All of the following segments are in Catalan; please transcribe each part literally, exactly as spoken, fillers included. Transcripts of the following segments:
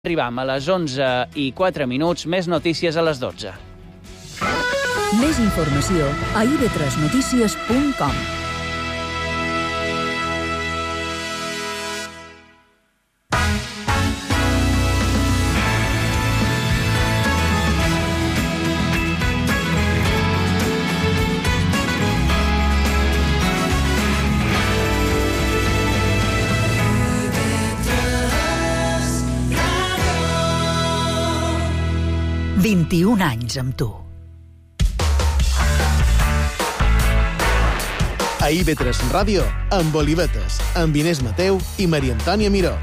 Arribam a les onze i quatre minuts, més notícies a les dotze. Més informació a i ve tres notícies punt com. vint-i-un anys amb tu. A i ve tres Ràdio, amb Olivetes, amb Inés Mateu i Maria Antònia Miró.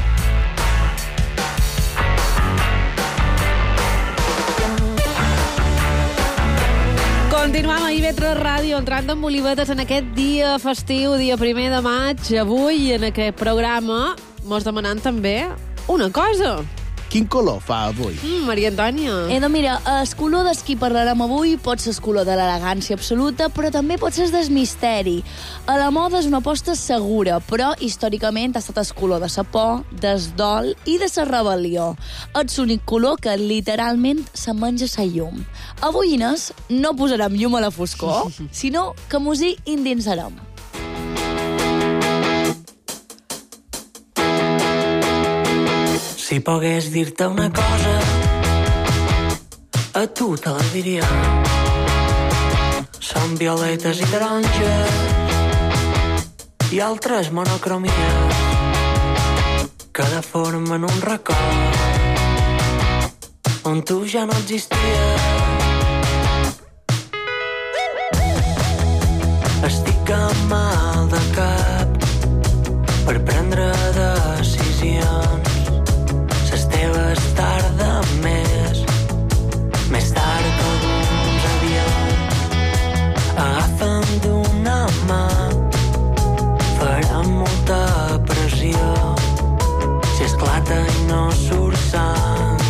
Continuem a i ve tres Ràdio, entrant amb Olivetes en aquest dia festiu, dia primer de maig. Avui, en aquest programa, mos demanant també una cosa. Quin color fa avui? Mm, Maria Antònia. Eh, doncs mira, el color del que parlarem avui pot ser el color de l'elegància absoluta, però també pot ser el del misteri. A la moda és una aposta segura, però històricament ha estat el color de la por, del dol i de la rebel·lió. És l'únic color que literalment se menja la llum. Avui, Inés, no posarem llum a la foscor, sinó que mos hi endinsarem. Si pogués dir-te una cosa, a tu te la diria. Són violetes i taronges i altres monocromies que deformen un record on tu ja no existies. Estic amb mal de cap per prendre decisions. Teves tarda més, més tard que alguns avions. Agafa'm d'una mà, farem molta pressió. Si esclata i no surt sang,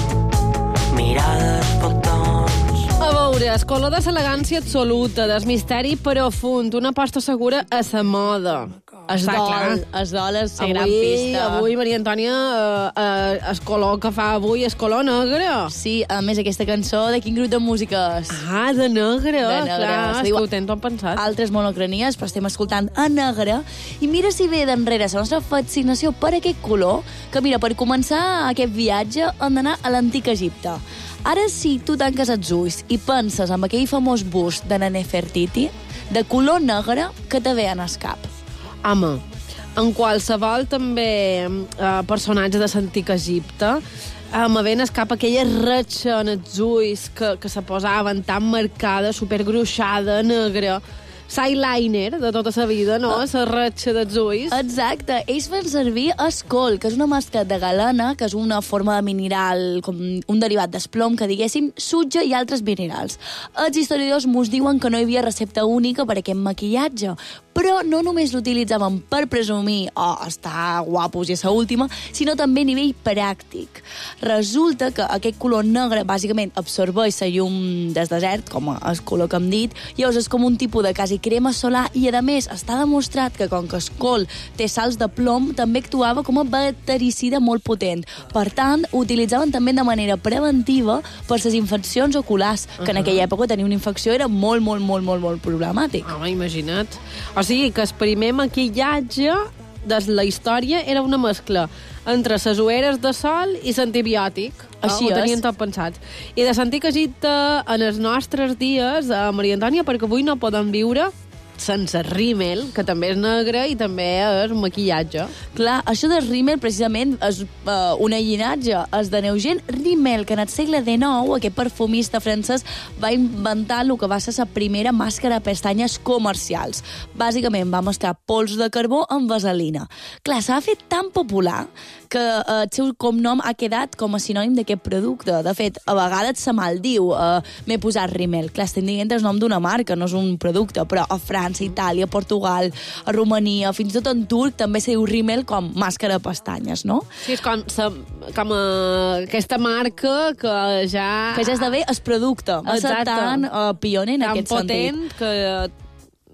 mirades faltons. A veure, el color de l'elegància absoluta, del misteri profund, una aposta segura a la moda. Es Està dol, clar. es dol és la Avui, gran pista. avui, Maria Antònia, eh, eh, el color que fa avui és color negre. Sí, a més, aquesta cançó de quin grup de música és? Ah, de negre, De negre. clar, Se és diu que ho tenen tot pensat. Altres monocronies, però estem escoltant a negre. I mira si ve d'enrere la nostra fascinació per aquest color, que mira, per començar aquest viatge hem d'anar a l'antic Egipte. Ara, si tu tanques els ulls i penses en aquell famós bust de Nefertiti, de color negre, que te ve en el cap? Home, en qualsevol també eh, personatge de l'antic Egipte, eh, me ven al cap aquella ratxa en els ulls que, que se posaven tan marcada, supergruixada, negra, l'eyeliner de tota la vida, no? La ratxa dels ulls. Exacte. Ells fan servir escol, que és una màscara de galena, que és una forma de mineral, com un derivat d'esplom, que diguéssim, sutja i altres minerals. Els historiadors mos diuen que no hi havia recepta única per a aquest maquillatge, però no només l'utilitzaven per presumir o oh, estar guapos i a la última, sinó també a nivell pràctic. Resulta que aquest color negre bàsicament absorbeix la llum del desert, com el color que hem dit, i llavors és com un tipus de quasi crema solar, i a més està demostrat que com que el col té sals de plom, també actuava com a bactericida molt potent. Per tant, ho utilitzaven també de manera preventiva per les infeccions oculars, que uh -huh. en aquella època tenir una infecció era molt, molt, molt, molt, molt problemàtic. Home, imagina't. O sigui, que el primer maquillatge de la història era una mescla entre les ulleres de sol i l'antibiòtic. Així oh, ho és. tenien tot pensat. I de l'antic Egipte, en els nostres dies, a Maria Antònia, perquè avui no podem viure sense rímel, que també és negre i també és un maquillatge. Clar, això del rímel precisament és uh, un llinatge, és de Eugène Rimmel, que en el segle dinou aquest perfumista francès va inventar el que va ser la primera màscara de pestanyes comercials. Bàsicament va mesclar pols de carbó amb vaselina. Clar, s'ha fet tan popular que uh, el seu cognom ha quedat com a sinònim d'aquest producte. De fet, a vegades se maldiu uh, m'he posat Rimmel. Clar, estem dient el nom d'una marca, no és un producte, però a França, Itàlia, Portugal, a Romania, fins i tot en turc també se diu Rimmel com màscara de pestanyes, no? Sí, és com, sa, com uh, aquesta marca que ja... Que ja esdevé el producte. Va ser Exacte. tan uh, pioner en tan aquest potent sentit. que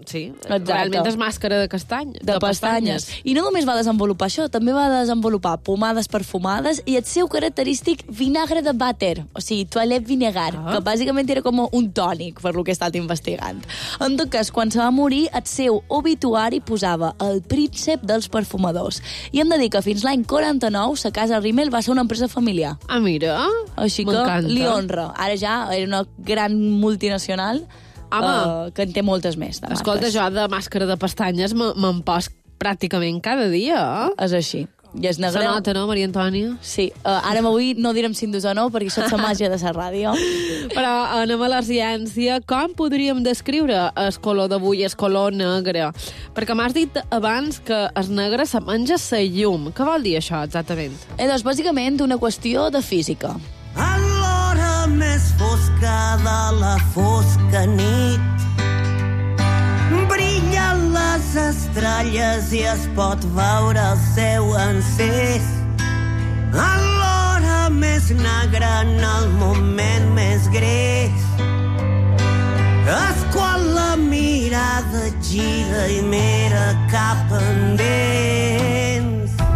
sí, Exacte. realment és màscara de castany. De, de pestanyes. I no només va desenvolupar això, també va desenvolupar pomades perfumades i el seu característic vinagre de vàter, o sigui, toilet vinegar, ah. que bàsicament era com un tònic, per lo que he estat investigant. En tot cas, quan se va morir, el seu obituari posava el príncep dels perfumadors. I hem de dir que fins l'any quaranta-nou la Casa Rimmel va ser una empresa familiar. Ah, mira, així que li honra. Ara ja era una gran multinacional uh, que en té moltes més. Escolta, jo de màscara de pestanyes me'n pos pràcticament cada dia. Eh? És així. I és negre. Se nota, no, Maria Antònia? Sí. Uh, ara avui no direm si endús o no, perquè això és la màgia de la ràdio. Però anem a la ciència. Com podríem descriure el color d'avui, el color negre? Perquè m'has dit abans que el negre se menja la llum. Què vol dir això, exactament? Eh, doncs, bàsicament, una qüestió de física. A l'hora més fosca de la fosca nit brillen les estrelles i es pot veure el seu encès. A l'hora més negra, en el moment més gres, és quan la mirada gira i mira cap endins.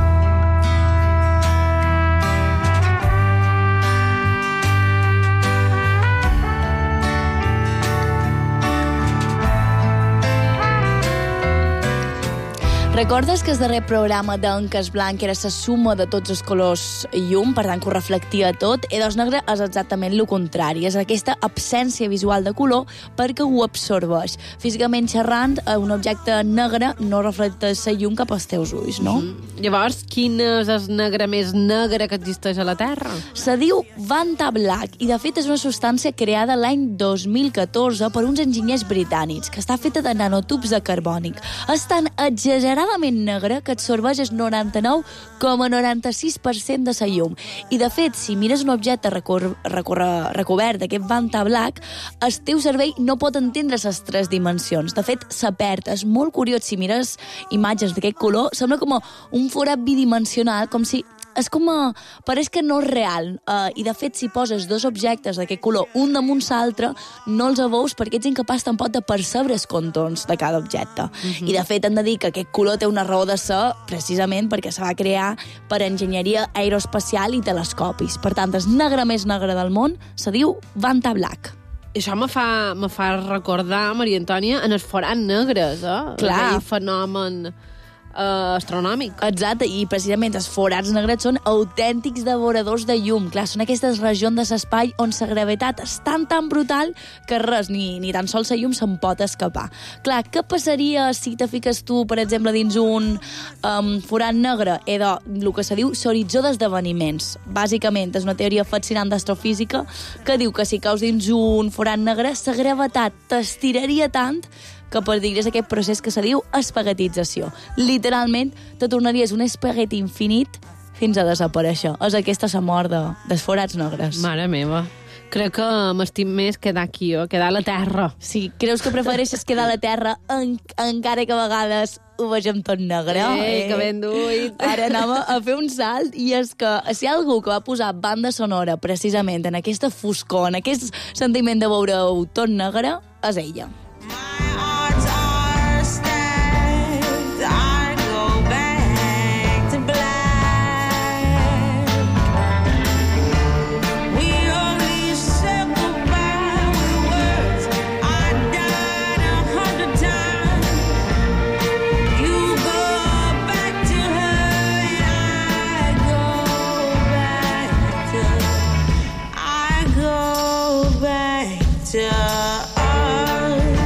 Recordes que el darrer programa d'Encas Blanc era la suma de tots els colors llum, per tant que ho reflectia tot? I doncs negre és exactament el contrari, és aquesta absència visual de color perquè ho absorbeix. Físicament xerrant, un objecte negre no reflecta la llum cap als teus ulls, no? Mm-hmm. Llavors, quin és el negre més negre que existeix a la Terra? Se diu Vanta Black i de fet és una substància creada l'any dos mil catorze per uns enginyers britànics que està feta de nanotubs de carbònic. És tan exageradament negre que absorbeix el noranta-nou coma noranta-sis per cent de la llum. I de fet, si mires un objecte recor recor recobert d'aquest Vanta Black, el teu cervell no pot entendre les tres dimensions. De fet, se perd. És molt curiós, si mires imatges d'aquest color, sembla com un forat bidimensional, com si és com a... pareix que no és real. Uh, I, de fet, si poses dos objectes d'aquest color, un damunt l'altre, no els veus perquè ets incapaç tampoc de percebre els contorns de cada objecte. Uh-huh. I, de fet, hem de dir que aquest color té una raó de ser precisament perquè se va crear per enginyeria aeroespacial i telescopis. Per tant, el negre més negre del món se diu Vanta Black. I això me fa, me fa recordar, Maria Antònia, en els forats negres, eh? Clar. Aquell fenomen Uh, astronòmic. Exacte, i precisament els forats negres són autèntics devoradors de llum. Clar, són aquestes regions de l'espai on la gravetat és tan tan brutal que res, ni, ni tan sols la llum se'n pot escapar. Clar, què passaria si te fiques tu, per exemple, dins un um, forat negre? Era el que se diu l'horitzó d'esdeveniments. Bàsicament, és una teoria fascinant d'astrofísica que diu que si caus dins un forat negre, la gravetat t'estiraria tant que perdries aquest procés que se diu espaguetització. Literalment, te tornaries un espagueti infinit fins a desaparèixer. És aquesta la mort de, dels forats negres. Mare meva. Crec que m'estim més quedar aquí, o quedar a la Terra. Sí, creus que prefereixes quedar a la Terra en, encara que a vegades ho vegem tot negre? Ei, eh? Que ben duit. Ara anem a fer un salt, i és que si hi ha algú que va posar banda sonora precisament en aquesta foscor, en aquest sentiment de veure-ho tot negre, és ella. To us.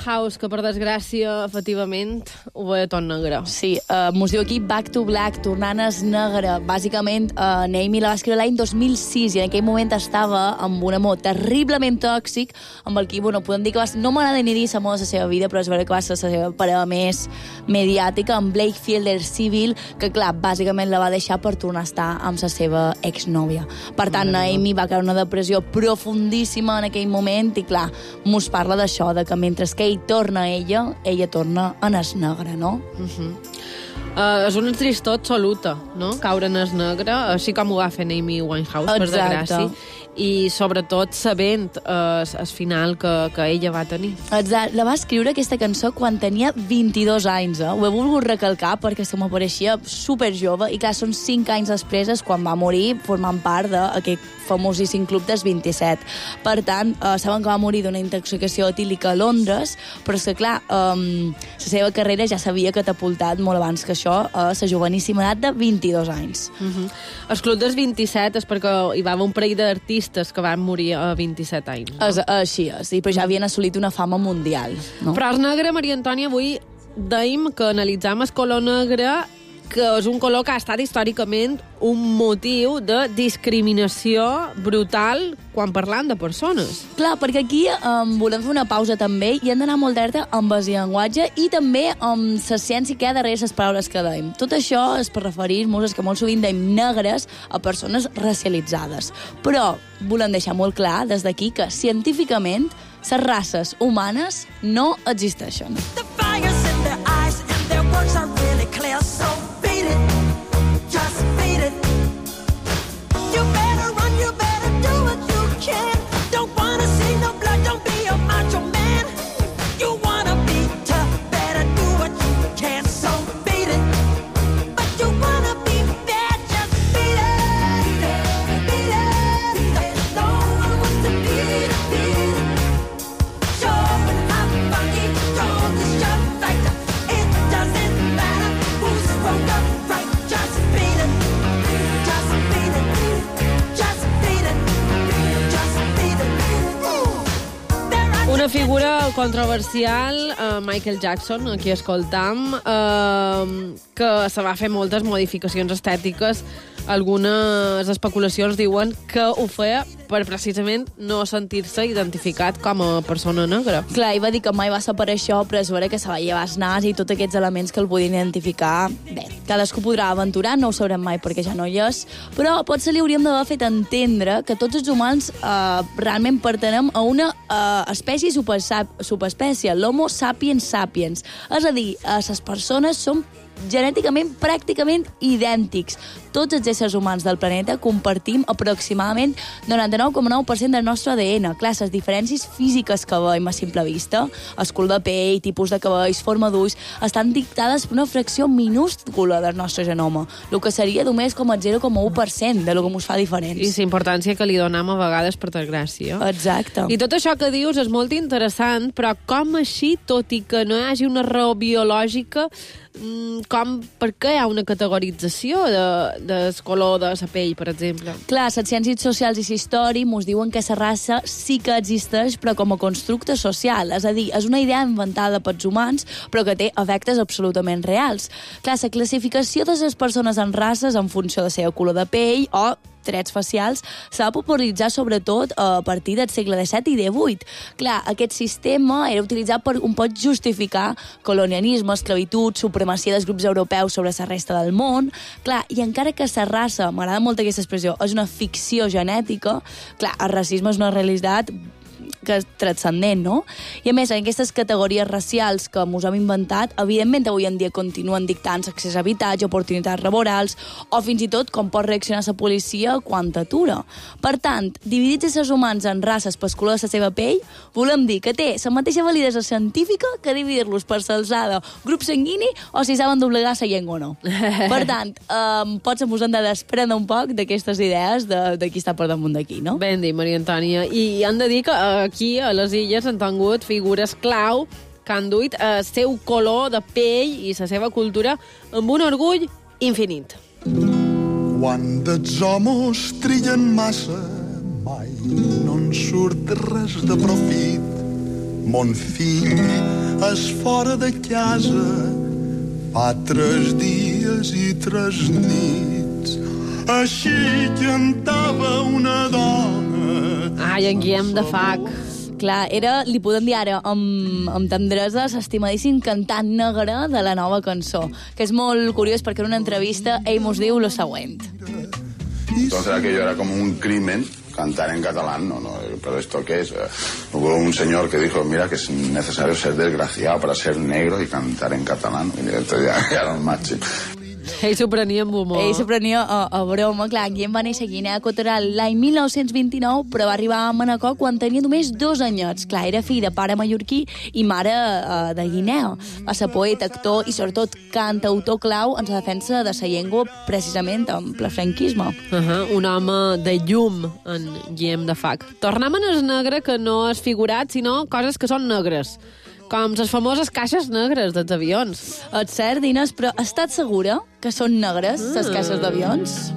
Winehouse, que per desgràcia, efectivament, ho veia tot negre. Sí, uh, mos diu aquí Back to Black, tornant es negre. Bàsicament, uh, Naomi la va escriure l'any dos mil sis i en aquell moment estava amb un amor terriblement tòxic, amb el que, bueno, podem dir que va... No m'agrada ni dir l'amor de la seva vida, però és veritat que va ser la seva parella més mediàtica, amb Blake Fielder Civil, que, clar, bàsicament la va deixar per tornar a estar amb la seva exnòvia. Per tant, Naomi va caure una depressió profundíssima en aquell moment i, clar, mos parla d'això, de que mentre que ell torna a ella, ella torna en es negre, no? Uh-huh. Uh, és una tristor absoluta, no?, caure en es negre, així com ho va fer Naomi Winehouse, per desgràcia, i sobretot sabent uh, el final que, que ella va tenir. Exacte. La va escriure aquesta cançó quan tenia vint-i-dos anys, eh? Ho he volgut recalcar perquè se m'apareixia super jove i clar, són cinc anys després quan va morir formant part d'aquest famosíssim club dels vint-i-set. Per tant, eh, saben que va morir d'una intoxicació etílica a Londres, però és que clar, eh, la seva carrera ja s'havia catapultat molt abans que això, a la joveníssima edat de vint-i-dos anys. Uh-huh. El club dels vint-i-set és perquè hi va haver un parell d'artistes que van morir a vint-i-set anys. No? És, així és, sí, però ja havien assolit una fama mundial. No? Però el negre, Maria Antònia, avui dèiem que analitzam el color negre, que és un color que ha estat històricament un motiu de discriminació brutal quan parlant de persones. Clar, perquè aquí um, volem fer una pausa també i hem d'anar molt d'erta amb el llenguatge i també amb la ciència que hi ha darrere les paraules que dèiem. Tot això és per referir-nos, que molt sovint dèiem negres, a persones racialitzades. Però volem deixar molt clar des d'aquí que científicament les races humanes no existeixen. The fires in their eyes and their words are really clear, so beat it, just beat it. You better run, you better do what you can. Don't wanna see no blood, don't be a macho man. You wanna be tough, better do what you can, so beat it. But you wanna be bad, just beat it, beat it, beat it. No one wants to beat it, beat it. Sure, when I'm funky, don't just jump right. It doesn't matter who's wrong or right, just beat it, just beat it, just beat it, just beat it. There are Una figura controversial, uh, Michael Jackson, aquí escoltam, uh, que se va fer moltes modificacions estètiques. Algunes especulacions diuen que ho feia per precisament no sentir-se identificat com a persona negra. Clar, i va dir que mai va ser per això, però és vera que se va llevar el nas i tots aquests elements que el podien identificar. Bé, cadascú podrà aventurar, no ho sabrem mai perquè ja no hi és, però potser li hauríem d'haver fet entendre que tots els humans eh, realment pertenem a una eh, espècie subespècie, l'Homo sapiens sapiens. És a dir, eh, les persones són genèticament pràcticament idèntics. Tots els éssers humans del planeta compartim aproximadament noranta-nou coma nou per cent del nostre A D N. Clar, les diferències físiques que veiem a simple vista, escul de pell, tipus de cabells, forma d'ulls, estan dictades per una fracció minúscula del nostre genoma, el que seria només com el zero coma u per cent de lo que ens fa diferents. I la importància que li donam a vegades per desgràcia. Exacte. I tot això que dius és molt interessant, però com així, tot i que no hi hagi una raó biològica, com, per què hi ha una categorització de, del color de la pell, per exemple? Clar, les ciències socials i la història ens diuen que la raça sí que existeix, però com a constructe social. És a dir, és una idea inventada pels humans, però que té efectes absolutament reals. Clar, la classificació de les persones en races en funció de la seva color de pell o trets facials s'ha de popularitzar sobretot a partir del segle disset i divuit. Clar, aquest sistema era utilitzat per un pot justificar colonialisme, esclavitud, supremacia dels grups europeus sobre la resta del món. Clar, i encara que la raça, m'agrada molt aquesta expressió, és una ficció genètica, clar, el racisme és una realitat que és transcendent, no? I a més, en aquestes categories racials que ens hem inventat, evidentment avui en dia continuen dictant accés a habitatge, oportunitats laborals, o fins i tot com pot reaccionar la policia quan t'atura. Per tant, dividits éssers humans en races per color de la seva pell, volem dir que té la mateixa validesa científica que dividir-los per l'alçada, grup sanguini o si saben doblegar la llengua o no. Per tant, um, potser ens hem de desprendre un poc d'aquestes idees de, de qui està per damunt d'aquí, no? Ben dit, Maria Antònia. I han de dir que uh, aquí a les illes han tingut figures clau que han duit el seu color de pell i la seva cultura amb un orgull infinit. Quan dels homes trillen massa, mai no en surt res de profit. mon fill és fora de casa fa tres dies i tres nits. Així cantava una dona. Ai, en Guillem de Fac. Clar, era, li podem dir ara, amb, amb tendresa, s'estimadíssim cantant negre de la nova cançó, que és molt curiós perquè en una entrevista ell mos diu lo següent. Entonces aquello era como un crimen cantar en catalán, no, no, pero ¿esto qué es? Hubo un señor que dijo, mira, que es necesario ser desgraciado para ser negro y cantar en catalán. Y entonces ya era un macho. Ell s'ho prenia amb humor. Ell s'ho prenia a, a broma. Clar, Guillem va néixer a Guinea Equatorial l'any mil nou-cents vint-i-nou, però va arribar a Manacor quan tenia només dos anyets. Clar, era fill de pare mallorquí i mare uh, de Guinea. Va ser poeta, actor i, sobretot, cantautor clau en la defensa de la llengua, precisament en ple franquisme. Uh -huh, un home de llum, en Guillem de Fac. Tornem en el negre, que no és figurat, sinó coses que són negres, com les famoses caixes negres dels avions. Et cert, Inés, però estàs segura que són negres, les Mm. caixes d'avions?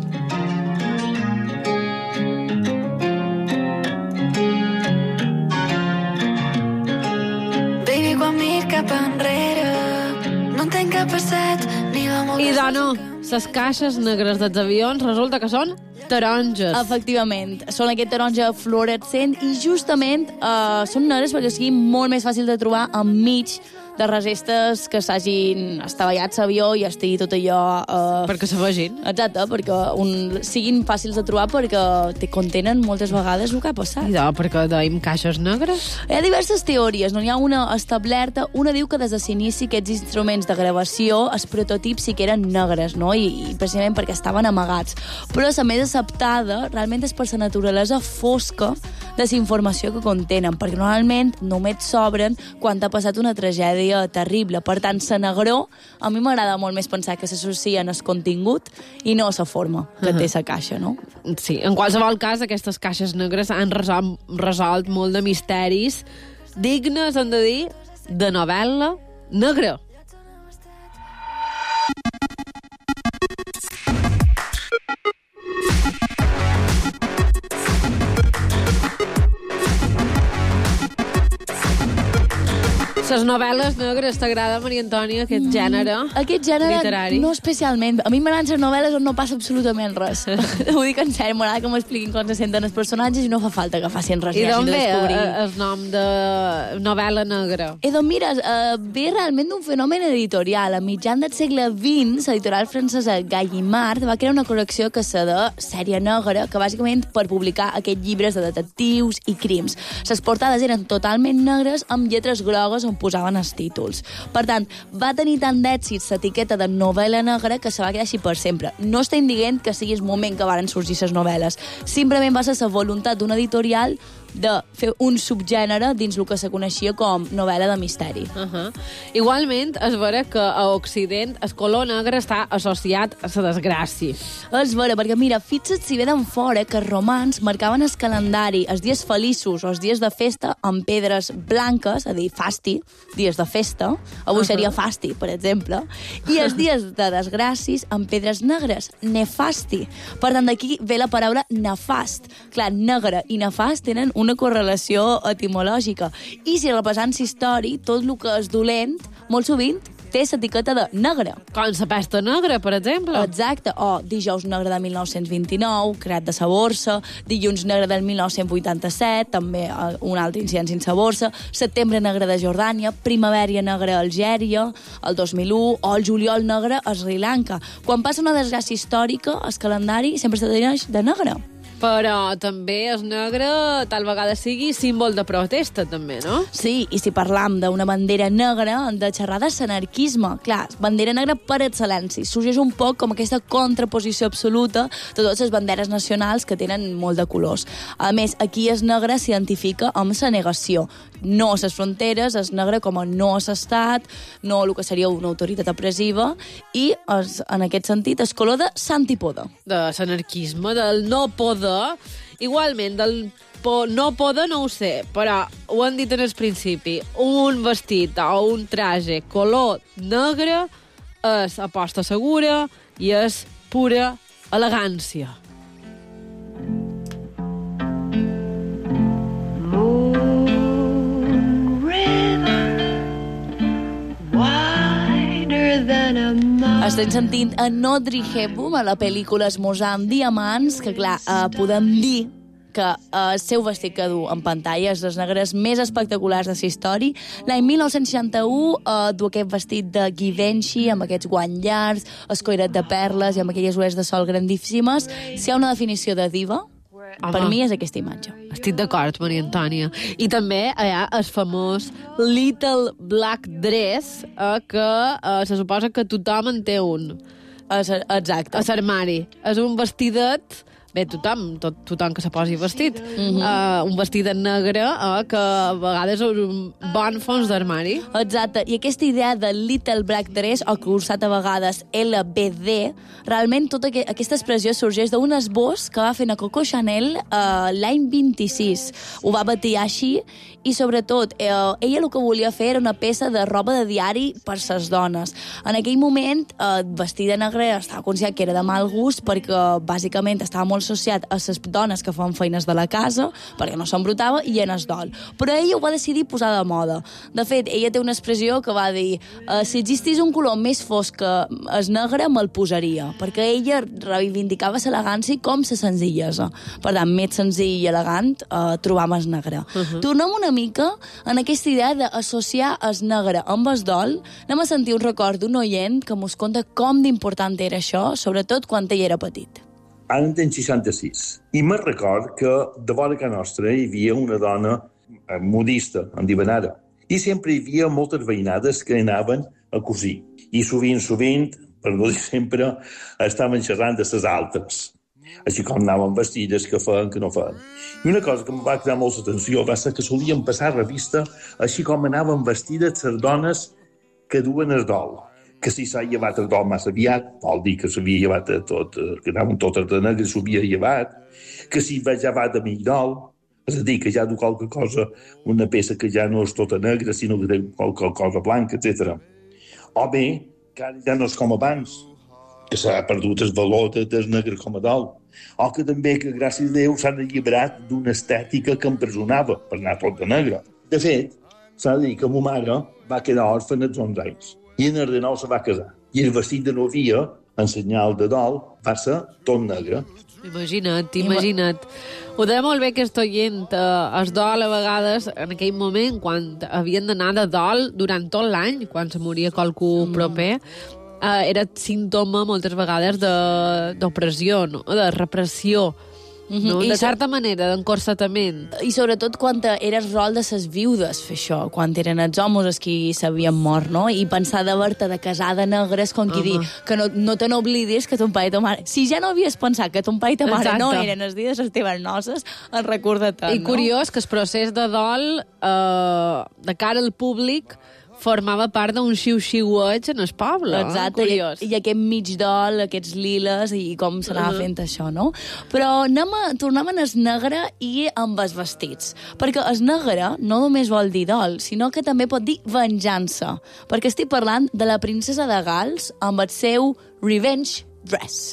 Baby, quan miro cap enrere, no entenc cap passat ni la molta... I dona, les caixes negres dels avions resulta que són taronges. Efectivament, són aquest taronja fluorescent i justament eh, són negres perquè sigui molt més fàcil de trobar enmig de restes que s'hagin estavellat l'avió i estigui tot allò... Eh... Perquè se vegin. Exacte, perquè un, siguin fàcils de trobar perquè te contenen moltes vegades el que ha passat. I de, perquè deim caixes negres? Hi ha diverses teories, no? Hi ha una establerta. Una diu que des de l'inici aquests instruments de gravació, els prototips sí que eren negres, no? I, i precisament perquè estaven amagats. Però la més acceptada realment és per la naturalesa fosca de la informació que contenen, perquè normalment només s'obren quan ha passat una tragèdia terrible. Per tant, la negror, a mi m'agrada molt més pensar que s'associa al contingut i no a la forma que té la caixa, no? Sí, en qualsevol cas, aquestes caixes negres han resolt, resolt molt de misteris dignes, hem de dir, de novel·la negra. Les novel·les negres, t'agrada, Maria Antònia, aquest gènere Aquest gènere literari? no especialment. A mi m'agraden les novel·les on no passa absolutament res. Ho dic en sèrio, m'agrada que m'expliquin com se senten els personatges i no fa falta que facin res. I ja, d'on sinó ve descobrir. eh, el nom de novel·la negra? Eh, doncs mira, eh, ve realment d'un fenomen editorial. A mitjan del segle vint, l'editorial francesa Gallimard va crear una col·lecció que se de sèrie negra, que bàsicament per publicar aquests llibres de detectius i crims. Les portades eren totalment negres amb lletres grogues on posaven els títols. Per tant, va tenir tant d'èxit l'etiqueta de novel·la negra que se va quedar així per sempre. No estem dient que sigui el moment que varen sorgir les novel·les. Simplement va ser la voluntat d'un editorial de fer un subgènere dins el que se coneixia com novel·la de misteri. Uh -huh. Igualment, és vera que a Occident el color negre està associat a la desgràcia. És vera, perquè mira, fixa't si ve d'en fora que els romans marcaven el calendari, els dies feliços o els dies de festa amb pedres blanques, a dir, fasti, dies de festa, avui uh -huh. seria fasti, per exemple, i els dies de desgràcies amb pedres negres, nefasti. Per tant, d'aquí ve la paraula nefast. Clar, negre i nefast tenen una correlació etimològica. I si repassant l'història, tot el que és dolent, molt sovint, té l'etiqueta de negre. Com la pesta negra, per exemple. Exacte. O dijous negre de mil nou-cents vint-i-nou, creat de sa borsa, dilluns negre del mil nou-cents vuitanta-set, també un altre incident sense borsa, setembre negre de Jordània, primavera negra a Algèria, el dos mil u, o el juliol negre a Sri Lanka. Quan passa una desgràcia històrica, el calendari sempre se tenyeix de negre. Però també el negre tal vegada sigui símbol de protesta, també, no? Sí, i si parlam d'una bandera negra, hem de xerrar de l'anarquisme. Clar, bandera negra per excel·lència. Sorgeix un poc com aquesta contraposició absoluta de totes les banderes nacionals que tenen molt de colors. A més, aquí el negre s'identifica amb la negació. No a les fronteres, el negre com a no a l'estat, no el que seria una autoritat opressiva, i es, en aquest sentit el color de l'antípoda. De l'anarquisme, del no poder. Igualment, del po no poder no ho sé, però ho han dit en el principi. Un vestit o un traje color negre és aposta segura i és pura elegància. Moon Estem sentint a Audrey Hepburn a la pel·lícula Esmorzar amb diamants, que clar, eh, podem dir que eh, el seu vestit que du en pantalla és les negres més espectaculars de la història. L'any mil nou-cents seixanta-u eh, du aquest vestit de Givenchy amb aquests guants llargs, el collaret de perles i amb aquelles ulleres de sol grandíssimes. Si hi ha una definició de diva, Home, per mi és aquesta imatge. Estic d'acord, Maria Antònia. I també hi ha el famós Little Black Dress, eh, que eh, se suposa que tothom en té un. Exacte. A l'armari. És un vestidet... Bé, tothom, tot, tothom que se posi vestit. Mm-hmm. uh, un vestidet negre uh, que a vegades és un bon fons d'armari. Exacte, i aquesta idea de Little Black Dress, o cursat a vegades L B D, realment tota que, aquesta expressió sorgeix d'un esbós que va fer a Coco Chanel uh, l'any vint-i-sis. Ho va batejar així, i sobretot eh, ella el que volia fer era una peça de roba de diari per ses dones. En aquell moment, eh, vestida negra estava conscient que era de mal gust perquè bàsicament estava molt associat a les dones que fan feines de la casa, perquè no s'embrutava, i en es dol. Però ella ho va decidir posar de moda. De fet, ella té una expressió que va dir eh, si existís un color més fosc que el negre, me'l posaria, perquè ella reivindicava l'elegància com la senzillesa. Per tant, més senzill i elegant eh, trobam el negre. Uh-huh. Tornem una mica en aquesta idea d'associar el negre amb el dol. Anem a sentir un record d'un oient que mos conta com d'important era això, sobretot quan ell era petit. Ara en tenc seixanta-sis. I me'n record que de vora que nostra hi havia una dona modista, en diuen ara. I sempre hi havia moltes veïnades que anaven a cosir. I sovint, sovint, per no dir sempre, estaven xerrant de ses altres. Així com anaven vestides, que feien, que no feien. I una cosa que em va cridar molta atenció va ser que solien passar revista així com anaven vestides les dones que duen el dol. Que si s'ha llevat el dol massa aviat, vol dir que s'havia llevat tot, que anaven totes de negre, s'havia llevat, que si va llevat de mig dol, és a dir, que ja du qualque cosa, una peça que ja no és tota negra, sinó que té qualque cosa blanca, etcètera. O bé, que ara ja no és com abans, que s'ha perdut el valor del negre com a dol. O que també, que gràcies a Déu, s'han alliberat d'una estètica que empresonava per anar tot de negre. De fet, s'ha de dir que ma mare va quedar òrfana als onze anys i en el de nou se va casar. I el vestit de novia, en senyal de dol, va ser tot negre. Imagina't, imagina't. Ho deia molt bé aquest oient. Eh, es dol a vegades, en aquell moment, quan havien d'anar de dol durant tot l'any, quan se moria qualcú mm. proper, eh, era símptoma moltes vegades d'opressió, no? De repressió. Mm-hmm. No? De certa manera, d'encorsetament. I sobretot quan era el rol de ses viudes fer això, quan eren els homes els qui s'havien mort, no? I pensar d'haver-te de casar de negre és com qui uh-huh. dir que no, no te n'oblidis que ton pare i ta mare... Si ja no havies pensat que ton pare i ta mare Exacte. No eren els dies de les teves noces, en recorda-te, I no? curiós que el procés de dol eh, de cara al públic formava part d'un xiu-xiueig en el poble. Exacte, eh? i, i aquest mig dol, aquests liles, i com s'anava uh-huh. fent això, no? Però anem a, tornem en el negre i amb els vestits. Perquè el negre no només vol dir dol, sinó que també pot dir venjança. Perquè estic parlant de la princesa de Gals amb el seu revenge dress.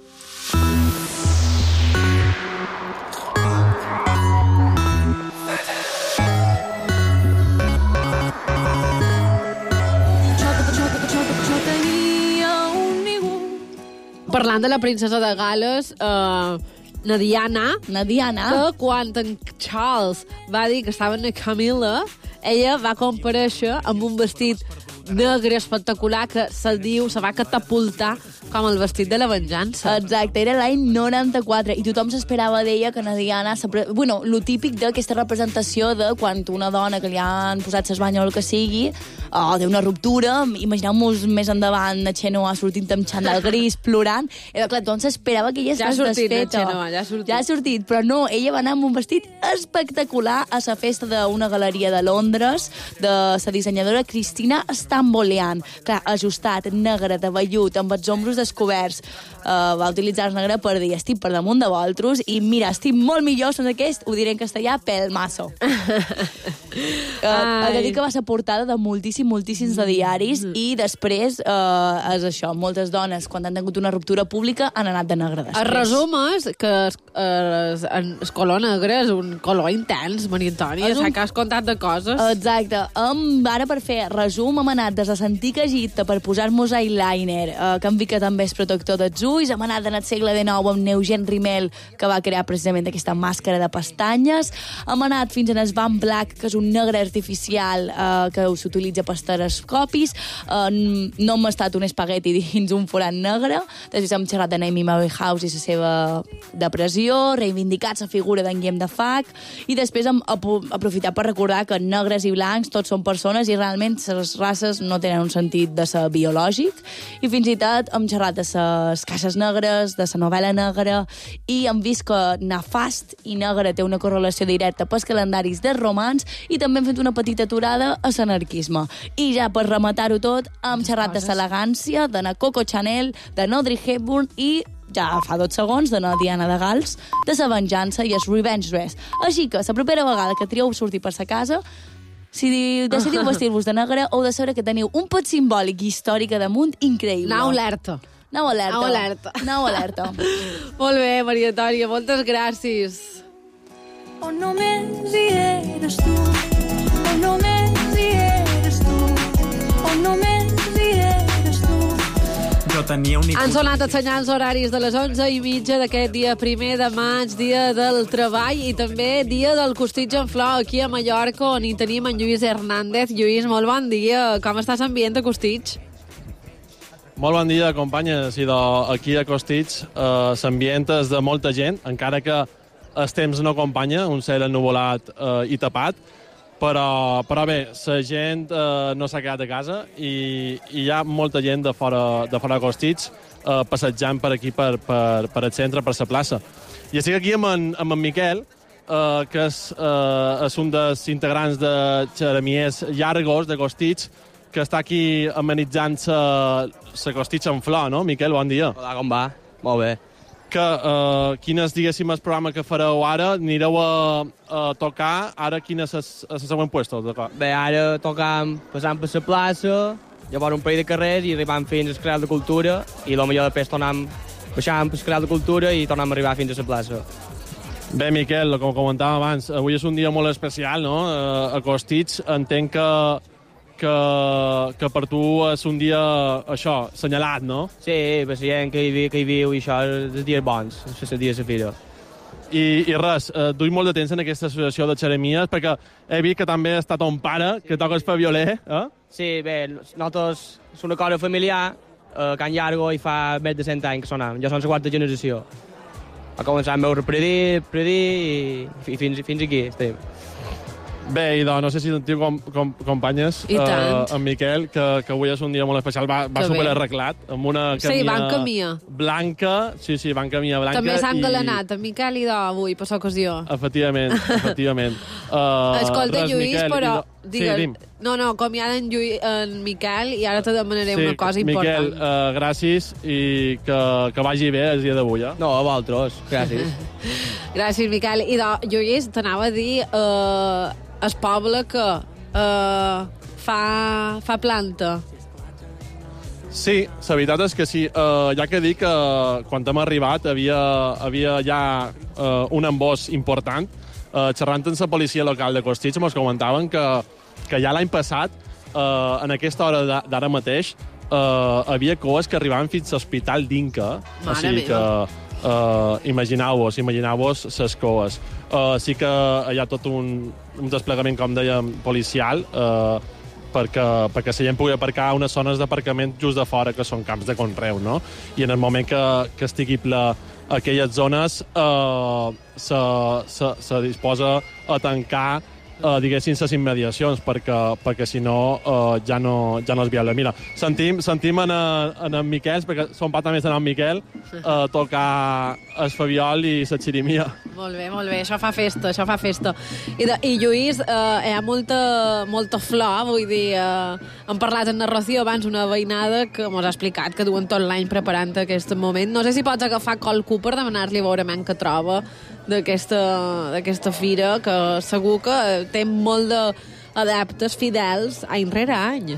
Parlant de la princesa de Gales, eh, na Diana, na Diana, que quan en Charles va dir que estava a Camilla, ella va comparèixer amb un vestit negre espectacular que se diu, se va catapultar com el vestit de la venjança. Exacte, era l'any noranta-quatre i tothom s'esperava d'ella que na Diana... Bueno, lo típic d'aquesta representació de quan una dona que li han posat ses banyes o el que sigui, oh, té una ruptura, imagineu-vos més endavant na Xenoa sortint amb xandall gris, plorant, i clar, tothom s'esperava que ella estàs desfeta. Ja ha sortit, Xenoa, ja ha sortit. Ja ha sortit, però no, ella va anar amb un vestit espectacular a la festa d'una galeria de Londres de la dissenyadora Cristina Stambolean. Clar, ajustat, negre, de vellut, amb els ombros descoberts. uh, va utilitzar el negre per dir estic per damunt de vosaltres i mira, estic molt millor, són aquest, ho diré en castellà, pel mazo. uh, he de dir que va ser portada de moltíssim, moltíssims de diaris i després uh, és això, moltes dones, quan han tingut una ruptura pública, han anat de negre després. El resum és que el, el, el color negre és un color intens, Maria Antònia, un... que has contat de coses. Exacte. Um, ara, per fer resum, hem anat des de l'antic Egipte per posar-nos eyeliner, uh, que en vi que també és protector dels ulls, hem anat en el segle dinou amb Eugen Rimel, que va crear precisament aquesta màscara de pestanyes, hem anat fins en el Van Black, que és un negre artificial uh, que s'utilitza per estereoscopis, uh, no hem estat un espagueti dins un forat negre, després hem xerrat de Amy House i la seva depressió, reivindicat la figura d'en Guillem de Fac, i després hem aprofitat per recordar que negres i blancs tots són persones i realment les races no tenen un sentit de ser biològic, i fins i tot hem xerrat de les caixes negres, de la novel·la negra, i hem vist que nefast i negre té una correlació directa pels calendaris dels romans, i també hem fet una petita aturada a l'anarquisme. I ja per rematar-ho tot, hem xerrat de l'elegància, de na Coco Chanel, de Audrey Hepburn i ja fa dos segons, de la Diana de Gals, de la venjança i el revenge dress. Així que, la propera vegada que trieu sortir per sa casa, si decidiu vestir-vos de negre, heu de saber que teniu un pot simbòlic i històric damunt increïble. Nau alerta. Nau alerta. Nau alerta. Nau alerta. Molt bé, Maria Antònia, moltes gràcies. O només hi eres tu, o només hi eres tu, o només hi eres tu. Jo tenia un... Han sonat els senyals horaris de les onze i mitja d'aquest dia primer de maig, dia del treball i també dia del Costitx en flor aquí a Mallorca, on hi tenim en Lluís Hernández. Lluís, molt bon dia. Com estàs ambient a Costitx? Molt bon dia, companyes. I de, aquí a Costitx eh, l'ambient és de molta gent, encara que el temps no acompanya, un cel ennuvolat eh, i tapat, però, però bé, la gent eh, no s'ha quedat a casa i, i hi ha molta gent de fora de, fora de Costitx eh, passejant per aquí, per, per, per el centre, per la plaça. I estic aquí amb en, amb en Miquel, eh, que és, eh, és un dels integrants de Xeremiers Llargos, de Costitx, que està aquí amenitzant la Costitx en flor, no? Miquel, bon dia. Hola, com va? Molt bé. Que, uh, quin és, diguéssim, el programa que fareu ara? Anireu a, a tocar, ara quin és el següent puesto? Bé, ara tocam, passant per la plaça, llavors un parell de carrers i arribam fins al Canal de Cultura i la millor després tornem baixant per el Canal de Cultura i tornem a arribar fins a la plaça. Bé, Miquel, com comentàvem abans, avui és un dia molt especial, no? A Costitx entenc que Que, que per tu és un dia, això, senyalat, no? Sí, per la gent que hi, viu, que hi viu i això, els dies bons, els dies de la fira. I, i res, eh, duis molt de temps en aquesta associació de Xeremies, perquè he vist que també ha estat un pare, que toques per violer, eh? Sí, bé, nosaltres és una cosa familiar, a Can Llargo, i fa més de cent anys que sonam. Jo som la quarta generació. Ha començat amb veure predir, predir, i, i fins, fins aquí estem. Bé, idò, no sé si sentiu com, com, companyes, I tant. Uh, en Miquel, que, que avui és un dia molt especial, va, va super arreglat, amb una camia, sí, va en camia blanca, sí, sí, va en camia blanca. També s'ha i... engalanat, en Miquel idò, avui, per l'ocasió. Efectivament, efectivament. Uh, Escolta, res, Lluís, Miquel, però... Digues, sí, no, no, com ja en, Lluís, en Miquel, i ara te demanaré sí, una cosa Miquel, important. uh, gràcies i que, que vagi bé el dia d'avui, eh? No, a vosaltres, gràcies. Gràcies, Miquel. I do, Lluís, t'anava a dir... Uh, el poble que uh, fa, fa planta. Sí, la veritat és que sí. Uh, ja que dic que quan hem arribat havia, havia ja uh, un embòs important. Uh, xerrant amb la policia local de Costitx ens comentaven que, que ja l'any passat, uh, en aquesta hora d'ara mateix, uh, havia coes que arribaven fins a l'hospital d'Inca. Mare o sigui que uh, imagineu-vos, imagineu-vos les coes. Uh, sí que hi ha tot un, un desplegament, com dèiem, policial, uh, perquè, perquè la gent pugui aparcar a unes zones d'aparcament just de fora, que són camps de conreu, no? I en el moment que, que estigui ple aquelles zones, uh, se, se, se disposa a tancar, uh, diguéssim, les immediacions, perquè, perquè si no, uh, ja no, ja no és viable. Mira, sentim, sentim en, en en Miquel, perquè son pare també és en Miquel, uh, tocar el Fabiol i la xirimia. Molt bé, molt bé, això fa festa, això fa festa. I, de, i Lluís, eh, hi ha molta, molta flor, vull dir, eh, hem parlat amb la Rocío abans, una veïnada que mos ha explicat que duen tot l'any preparant aquest moment. No sé si pots agafar qualcú per demanar-li a veure què troba d'aquesta fira, que segur que té molt d'adeptes fidels any rere any.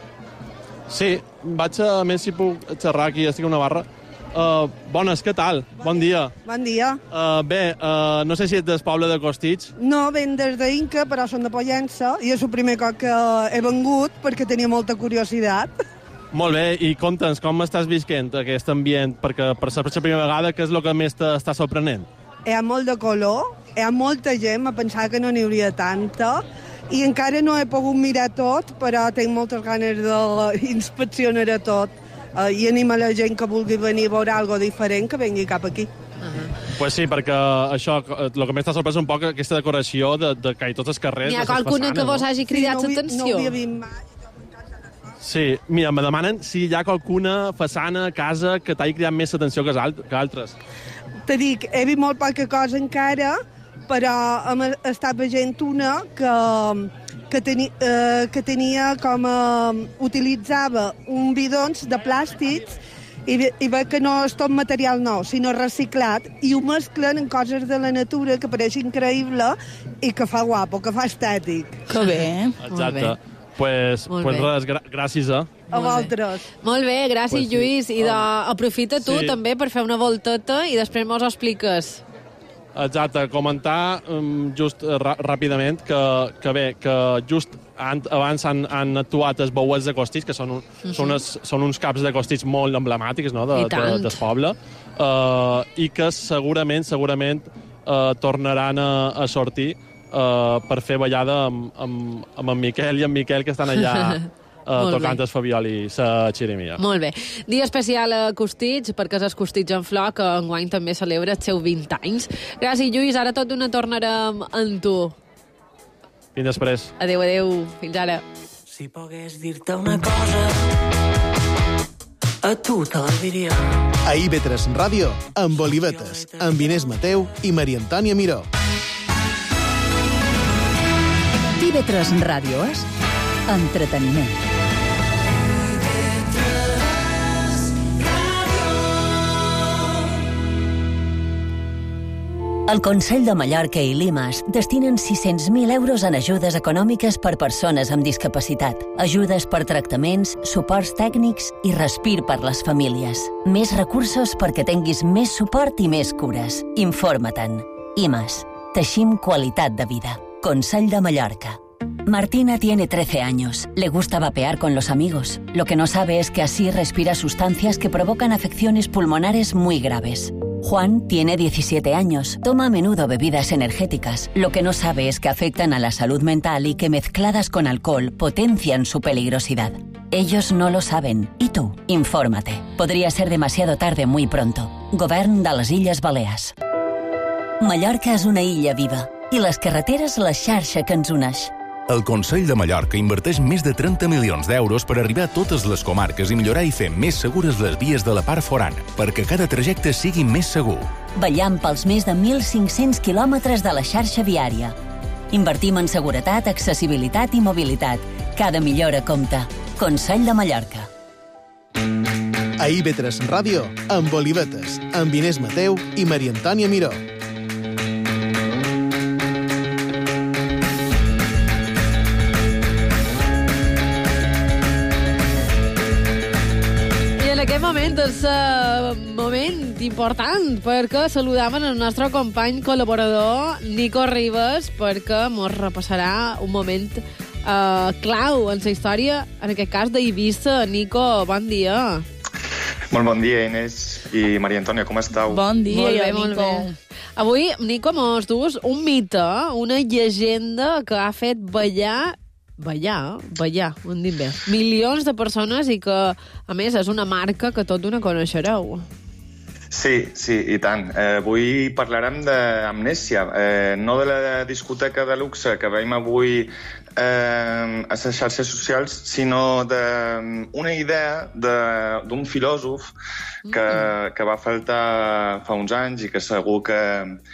Sí, vaig a, a més si puc xerrar aquí, estic a una barra. Uh, bones, què tal? Bon dia. Bon dia. Uh, bé, uh, no sé si ets del poble de Costitx. No, ben des d'Inca, però són de Pollença, i és el primer cop que he vengut perquè tenia molta curiositat. Molt bé, i conta'ns, com estàs visquent aquest ambient? Perquè per ser la primera vegada, què és el que més t'està sorprenent? Hi ha molt de color, hi ha molta gent, me pensava que no n'hi hauria tanta, i encara no he pogut mirar tot, però tinc moltes ganes d'inspeccionar tot. Uh, i anima la gent que vulgui venir a veure alguna cosa diferent que vengui cap aquí. Uh-huh. Pues sí, perquè això, el que m'està sorprès un poc aquesta decoració de, de que hi tots els carrers... N'hi ha qualcuna que vos hagi cridat sí, no l'atenció? No ho havia vist mai. Sí, mira, me demanen si hi ha qualcuna façana, casa, que t'hagi cridat més atenció que, alt que altres. Te dic, he vist molt poca cosa encara, però hem estat veient una que... Que, teni, eh, que tenia com a... utilitzava un bidons de plàstics i, i ve que no és tot material nou, sinó reciclat, i ho mesclen en coses de la natura que pareix increïble i que fa guapo, que fa estètic. Que bé. Exacte. Pues, pues res, gràcies, eh? A vosaltres. Molt bé, gràcies, pues sí. Lluís. I de, aprofita tu sí. també per fer una volteta i després mos ho expliques. Exacte, comentar um, just uh, ràpidament que, que bé, que just an, abans han, han actuat els bouets de Costitx, que són, un, uh-huh. són, es, són uns caps de Costitx molt emblemàtics, no?, de, de, del poble, uh, i que segurament, segurament uh, tornaran a, a sortir uh, per fer ballada amb, amb, amb en Miquel i en Miquel, que estan allà... Uh, tocant el Fabiol i la Xirimia. Molt bé. Dia especial a Costitx, perquè és el Costitx en flor, que enguany també celebra els seus vint anys. Gràcies, Lluís. Ara tot d'una tornarem amb tu. Fins després. Adéu, adéu. Fins ara. Si pogués dir-te una cosa, a tu te la diria. A I V tres Ràdio, amb Olivetes, amb Inés Mateu i Maria Antònia Miró. I V tres Ràdio és entreteniment. El Consell de Mallorca i Limas destinen sis-cents mil euros en ajudes econòmiques per persones amb discapacitat, ajudes per tractaments, suports tècnics i respir per les famílies. Més recursos perquè tinguis més suport i més cures. Informa-te'n. Limas. Teixim qualitat de vida. Consell de Mallorca. Martina tiene trece años. Le gusta vapear con los amigos. Lo que no sabe es que así respira sustancias que provocan afecciones pulmonares muy graves. Juan tiene diecisiete años. Toma a menudo bebidas energéticas. Lo que no sabe es que afectan a la salud mental y que mezcladas con alcohol potencian su peligrosidad. Ellos no lo saben. ¿Y tú? Infórmate. Podría ser demasiado tarde muy pronto. Govern de les Illes Balears. Mallorca és una illa viva i les carreteres la xarxa que ens uneix. El Consell de Mallorca inverteix més de trenta milions d'euros per arribar a totes les comarques i millorar i fer més segures les vies de la part forana, perquè cada trajecte sigui més segur. Vetllant pels més de mil cinc-cents quilòmetres de la xarxa viària. Invertim en seguretat, accessibilitat i mobilitat. Cada millora compta. Consell de Mallorca. A I V tres Ràdio, amb Olivetes, amb Inés Mateu i Maria Antònia Miró. Moment és uh, moment important perquè saludam el nostre company col·laborador Nico Ribas, perquè mos repassarà un moment uh, clau en la història, en aquest cas d'Eivissa. Nico, bon dia. Molt bon dia, Inés i Maria Antònia, com esteu? Bon dia, molt bé, Nico. molt bé. Avui, Nico, mos dus un mite, una llegenda que ha fet ballar ballar, ballar, ho hem dit bé, milions de persones i que, a més, és una marca que tot d'una coneixereu. Sí, sí, i tant. Eh, avui parlarem d'Amnèsia, eh, no de la discoteca de luxe que veiem avui eh, a les xarxes socials, sinó d'una idea d'un filòsof que, mm. que va faltar fa uns anys i que segur que,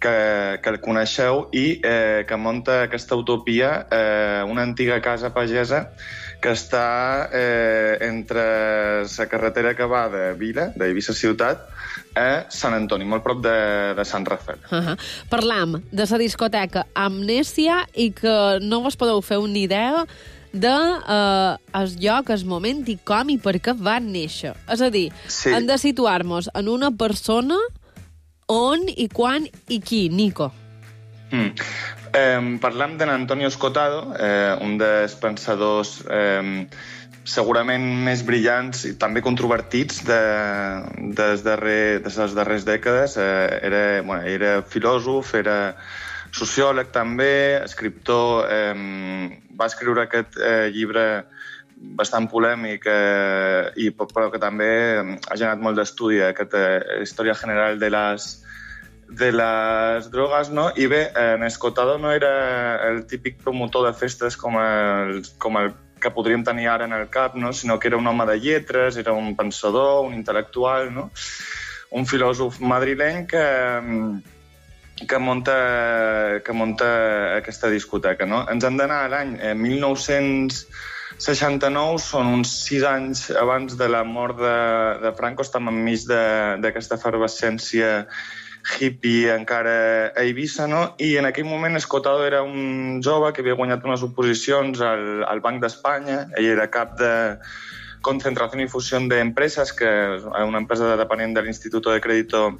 que, que el coneixeu i eh, que munta aquesta utopia, eh, una antiga casa pagesa que està eh, entre la carretera que va de Vila, d'Eivissa ciutat, a Sant Antoni, molt prop de, de Sant Rafael. Uh -huh. Parlam de la discoteca Amnèsia i que no vos podeu fer una idea de eh, el lloc, el moment i com i per què va néixer. És a dir, sí. hem de situar-nos en una persona on i quan i qui, Nico. Mm. Eh, parlam d'en Antonio Escotado, eh, un dels pensadors eh, segurament més brillants i també controvertits de, des darrer, de les darreres dècades. Eh, era, bueno, era filòsof, era sociòleg també, escriptor. Eh, va escriure aquest eh, llibre bastant polèmic, eh, i, però que també ha generat molt d'estudi, aquesta història general de les de les drogues, no? I bé, en Escotado no era el típic promotor de festes com el, com el que podríem tenir ara en el cap, no? Sinó que era un home de lletres, era un pensador, un intel·lectual, no? Un filòsof madrileny que, que, munta, que munta aquesta discoteca, no? Ens hem d'anar a l'any eh, mil nou-cents seixanta-nou, són uns sis anys abans de la mort de, de Franco, estem enmig d'aquesta efervescència hippie encara a Eivissa, no? I en aquell moment Escotado era un jove que havia guanyat unes oposicions al, al Banc d'Espanya. Ell era cap de Concentración y Fusión de Empresas, que és una empresa dependent de l'Instituto de Crédito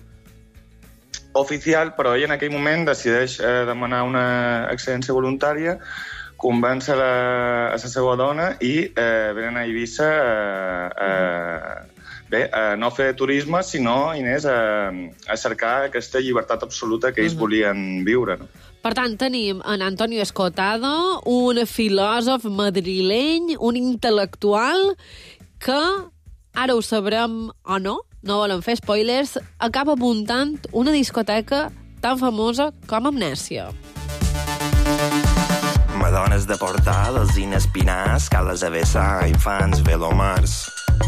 Oficial, però ell en aquell moment decideix eh, demanar una excedència voluntària, convèncer la, a la seva dona i eh, venen a Eivissa a... Eh, eh, Bé, a no fer turisme, sinó, Inés, a, a cercar aquesta llibertat absoluta que ells uh-huh. volien viure. No? Per tant, tenim en Antonio Escotado, un filòsof madrileny, un intel·lectual que, ara ho sabrem o no, no volem fer spoilers, acaba muntant una discoteca tan famosa com Amnèsia. Madones de portades, inespinars, cales a vessar, infants, velomars.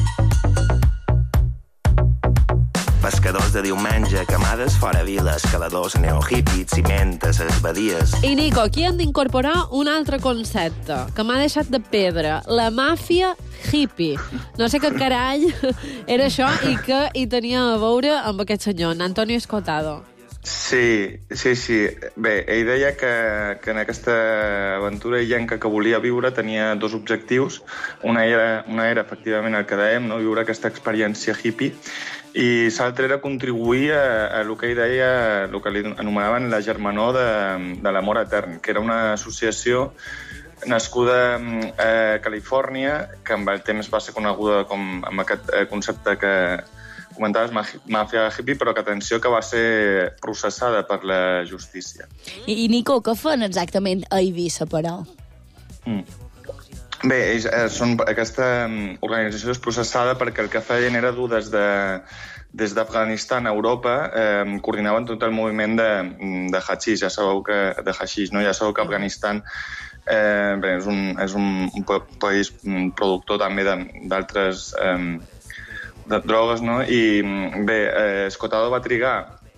Pescadors de diumenge, camades fora viles, caladors neohippies, cimentes, les badies... I, Nico, aquí hem d'incorporar un altre concepte que m'ha deixat de pedra, la màfia hippie. No sé què carall era això i què hi tenia a veure amb aquest senyor, en Antonio Escotado. Sí, sí, sí. Bé, ell deia que, que en aquesta aventura illenca que volia viure tenia dos objectius. Una era, una era efectivament, el que dèiem, no? Viure aquesta experiència hippie, i l'altre era contribuir a, a el que ell deia, el que li anomenaven la germanor de, de l'amor etern, que era una associació nascuda a Califòrnia, que amb el temps va ser coneguda com amb aquest concepte que comentaves, màfia hippie, però que, atenció, que va ser processada per la justícia. I, i Nico, què fan exactament a Eivissa, però? Mm. Bé, ells, eh, són, aquesta organització és processada perquè el que feien era dur des de des d'Afganistan a Europa, eh, coordinaven tot el moviment de, de hachís, ja sabeu que, de hachís, no? Ja sabeu que Afganistan eh, bé, és, un, és un, un país productor també d'altres eh, de drogues, no? I bé, eh, Escotado va trigar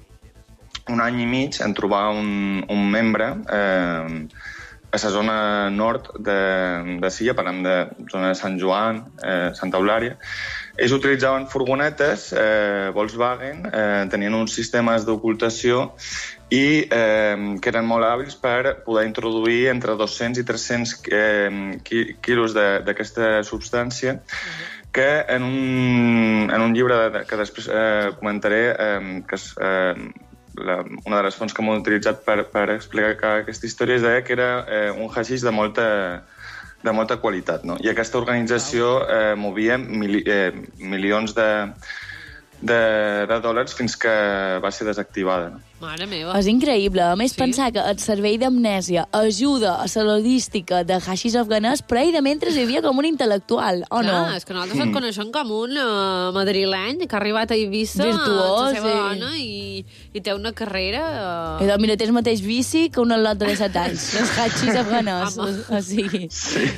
un any i mig en trobar un, un membre eh, a la zona nord de, de Silla, parlem de zona de Sant Joan, eh, Santa Eulària. Ells utilitzaven furgonetes, eh, Volkswagen, eh, tenien uns sistemes d'ocultació i eh, que eren molt hàbils per poder introduir entre dos-cents i tres-cents eh, quilos d'aquesta substància, que en un, en un llibre de, que després eh, comentaré, eh, que és eh, la, una de les fonts que m'ho utilitzat per, per explicar aquesta història, es deia que era eh, un hashix de molta, de molta qualitat, no? I aquesta organització eh, movia mili, eh, milions de, de, de dòlars fins que va ser desactivada, no? Mare meva. És increïble. A més, sí? Pensar que el servei d'amnèsia ajuda a la logística de hashis afganès, però ell de mentre hi havia com un intel·lectual, o no? Clar, és que nosaltres mm. el coneixem com un uh, madrileny que ha arribat a Eivissa virtuós, amb la seva sí. dona i, i té una carrera... Uh... I doncs, mira, té el mateix vici que una lota de set anys, els hashis afganès. O, o sigui... Sí,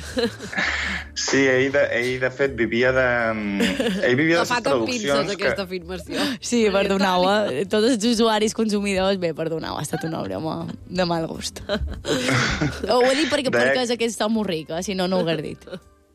sí ell, de, ell de fet vivia de... Ell vivia de les traduccions... pinces, que... aquesta afirmació. Sí, perdoneu, eh? Tots els usuaris consumidors dormidors, bé, perdoneu, ha estat una broma de mal gust. Ho he dit perquè, perquè és aquest home ric, eh? Si no, no ho hagués dit.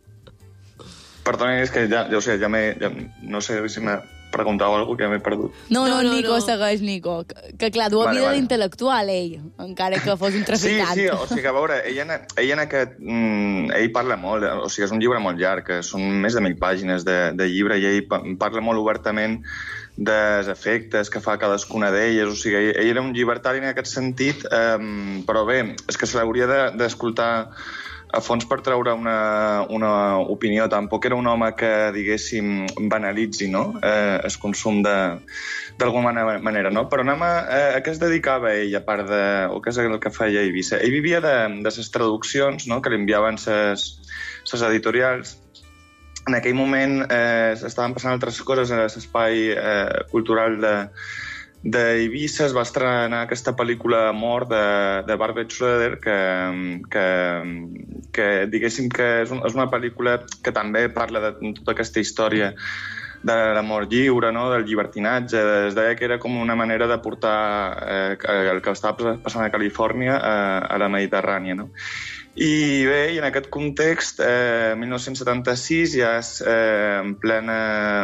Perdoni, és que ja, ja, o sigui, ja m'he... Ja, no sé si m'ha preguntat alguna cosa que ja m'he perdut. No, no, no, Nico, no. Segueix, Nico. Que, que clar, du a vale, vida vale. d'intel·lectual, ell, encara que fos un traficant. Sí, sí, o sigui, a veure, ell en, ell en aquest... Mm, ell parla molt, o sigui, és un llibre molt llarg, que són més de mil pàgines de, de llibre, i ell parla molt obertament dels efectes que fa cadascuna d'elles, o sigui, ell, ell era un llibertari en aquest sentit, eh, però bé, és que se l'hauria d'escoltar de, a fons per treure una, una opinió. Tampoc era un home que, diguéssim, banalitzi, no?, eh, el consum de, d'alguna manera, no? Però anem a, a què es dedicava ell, a part de... o què és el que feia a Eivissa? Ell vivia de, de les traduccions, no?, que li enviaven les editorials. En aquell moment eh, estaven passant altres coses a l'espai eh, cultural de d'Eivissa. Es va estrenar aquesta pel·lícula Mort de, de Barbet Schroeder, que, que, que diguéssim que és, un, és una pel·lícula que també parla de tota aquesta història de l'amor lliure, no?, del llibertinatge. Es deia que era com una manera de portar eh, el que estava passant a Califòrnia a, a la Mediterrània, no? I bé, i en aquest context, eh, mil nou-cents setanta-sis, ja és eh, en plena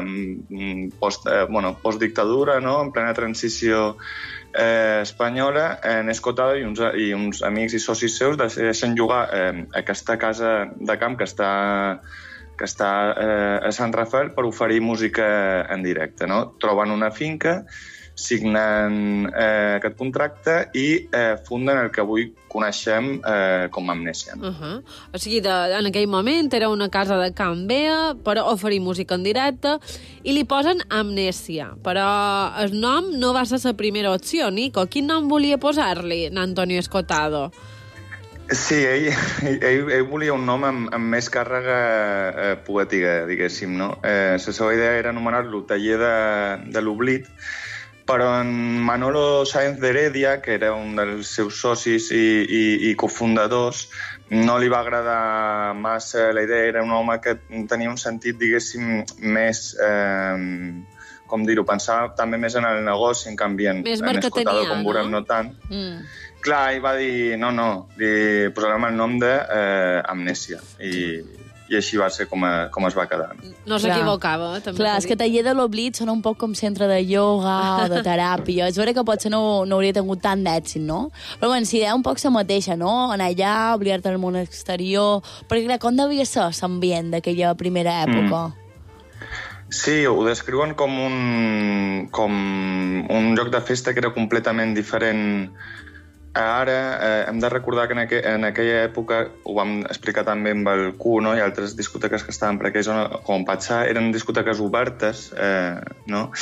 post, eh, bueno, postdictadura, no?, en plena transició eh, espanyola, en Escotado i uns, i uns amics i socis seus deixen llogar eh, aquesta casa de camp que està, que està eh, a Sant Rafael per oferir música en directe, no? Troben una finca, signen eh, aquest contracte i eh, funden el que avui coneixem eh, com Amnèsia. Uh -huh. O sigui, de, en aquell moment era una casa de Can Bea per oferir música en directe i li posen Amnèsia. Però el nom no va ser la primera opció, Nico. Quin nom volia posar-li, Antonio Escotado? Sí, ell, ell, ell volia un nom amb, amb més càrrega eh, poètica, diguéssim, no? Eh, la seva idea era anomenar-lo Taller de, de l'Oblit, però en Manolo Sáenz de Heredia, que era un dels seus socis i, i, i cofundadors, no li va agradar massa la idea. Era un home que tenia un sentit, diguéssim, més... Eh, com dir-ho, pensava també més en el negoci, en canvi, en, en Escotado, com veurem, no, no tant. Mm. Clar, ell va dir, no, no, li posarem el nom de eh, Amnèsia. I, i així va ser com, a, com es va quedar. No, no s'equivocava, també. Clar, és que Taller de l'Oblit sona un poc com centre de ioga o de teràpia. És vera que potser no, no hauria tingut tant d'èxit, no? Però bueno, si idea un poc la mateixa, no? Anar allà, obligar-te del món exterior... Perquè clar, com devia ser l'ambient d'aquella primera època? Mm. Sí, ho descriuen com un, com un lloc de festa que era completament diferent. Ara eh, hem de recordar que en, aqu en aquella època, ho vam explicar també amb el Q, no?, i altres discoteques que estaven per aquella zona, com Patxà, eren discoteques obertes, eh, no?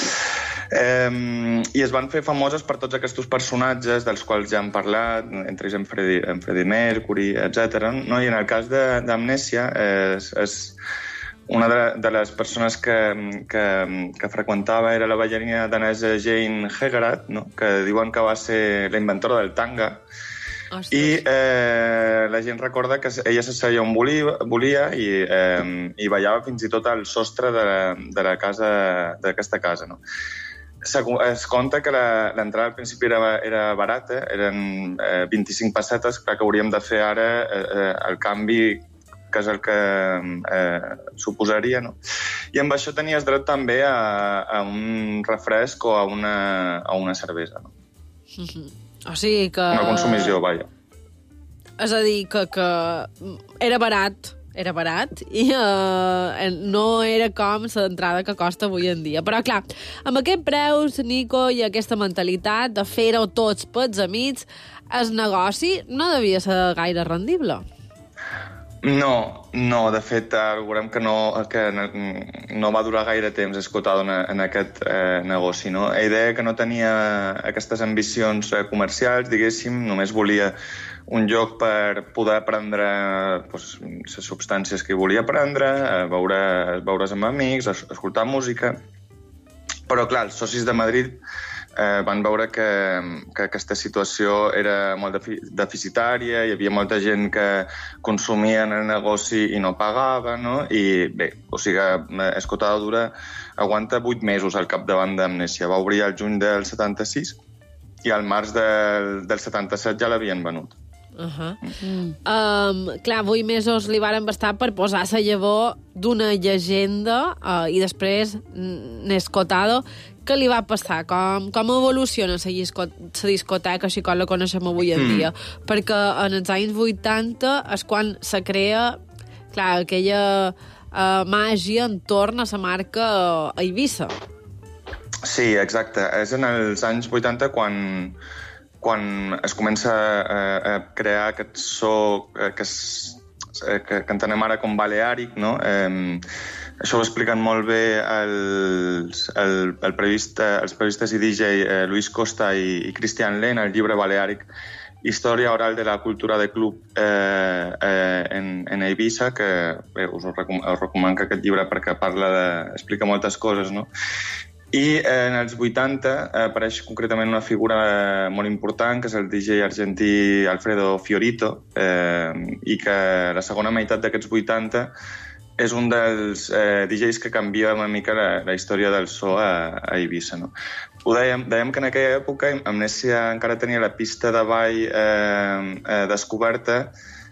Eh, I es van fer famoses per tots aquests personatges dels quals ja hem parlat, entre ells en Freddie, en Freddie Mercury, etcètera. No? I en el cas d'Amnèsia, eh, és... és una de, de les persones que, que, que freqüentava era la ballarina danesa Jane Hegardt, no?, que diuen que va ser la inventora del tanga. Ostres. I eh, la gent recorda que ella s'asseia on volia, volia i, eh, i ballava fins i tot al sostre de la, de la casa, d'aquesta casa, no? Es conta que l'entrada al principi era, era barata, eren eh, vint-i-cinc pessetes, clar que hauríem de fer ara eh, el canvi, que és el que eh, suposaria, no? I amb això tenies dret també a, a un refresc o a una, a una cervesa, no? O sigui que... Una consumició, vaja. És a dir, que, que era barat, era barat, i eh, no era com l'entrada que costa avui en dia. Però, clar, amb aquest preus, Nico, i aquesta mentalitat de fer-ho tots pels amics, el negoci no devia ser gaire rendible. No, no, de fet, eh, veurem que no, que no va durar gaire temps Escotado en, en aquest eh, negoci, no? Ell deia que no tenia aquestes ambicions eh, comercials, diguéssim, només volia un lloc per poder prendre pues, les substàncies que volia prendre, eh, veure, veure's amb amics, escoltar música. Però, clar, els socis de Madrid Eh, van veure que, que aquesta situació era molt defi deficitària, hi havia molta gent que consumia en el negoci i no pagava, no? I bé, o sigui, Escotado dura, aguanta vuit mesos al capdavant d'Amnèsia. Va obrir el juny del setanta-sis i al març del, del setanta-set ja l'havien venut. Uh -huh. mm. um, clar, vuit mesos li varen bastar per posar la llavor d'una llegenda uh, i després Nescotado. Què li va passar? Com, com evoluciona la discoteca així com la coneixem avui en dia? Mm. Perquè en els anys vuitanta és quan se crea, clar, aquella uh, màgia entorn a la marca uh, Eivissa. Sí, exacte. És en els anys vuitanta quan... quan es comença a, a crear aquest so que, es, que, que entenem ara com baleàric, no? Eh, això ho expliquen molt bé els, el, el periodista, els periodistes i D J eh, Luis Costa i, i Cristian Len, el llibre baleàric Història oral de la cultura de club eh, eh, en, en Eivissa, que bé, us, recom us recomano aquest llibre perquè parla de, explica moltes coses, no? I eh, en els vuitanta eh, apareix concretament una figura molt important, que és el D J argentí Alfredo Fiorito, eh, i que la segona meitat d'aquests vuitanta és un dels eh, D Js que canvia una mica la, la història del so a, a Eivissa. No? Ho dèiem, dèiem que en aquella època Amnèsia encara tenia la pista de ball eh, eh, descoberta,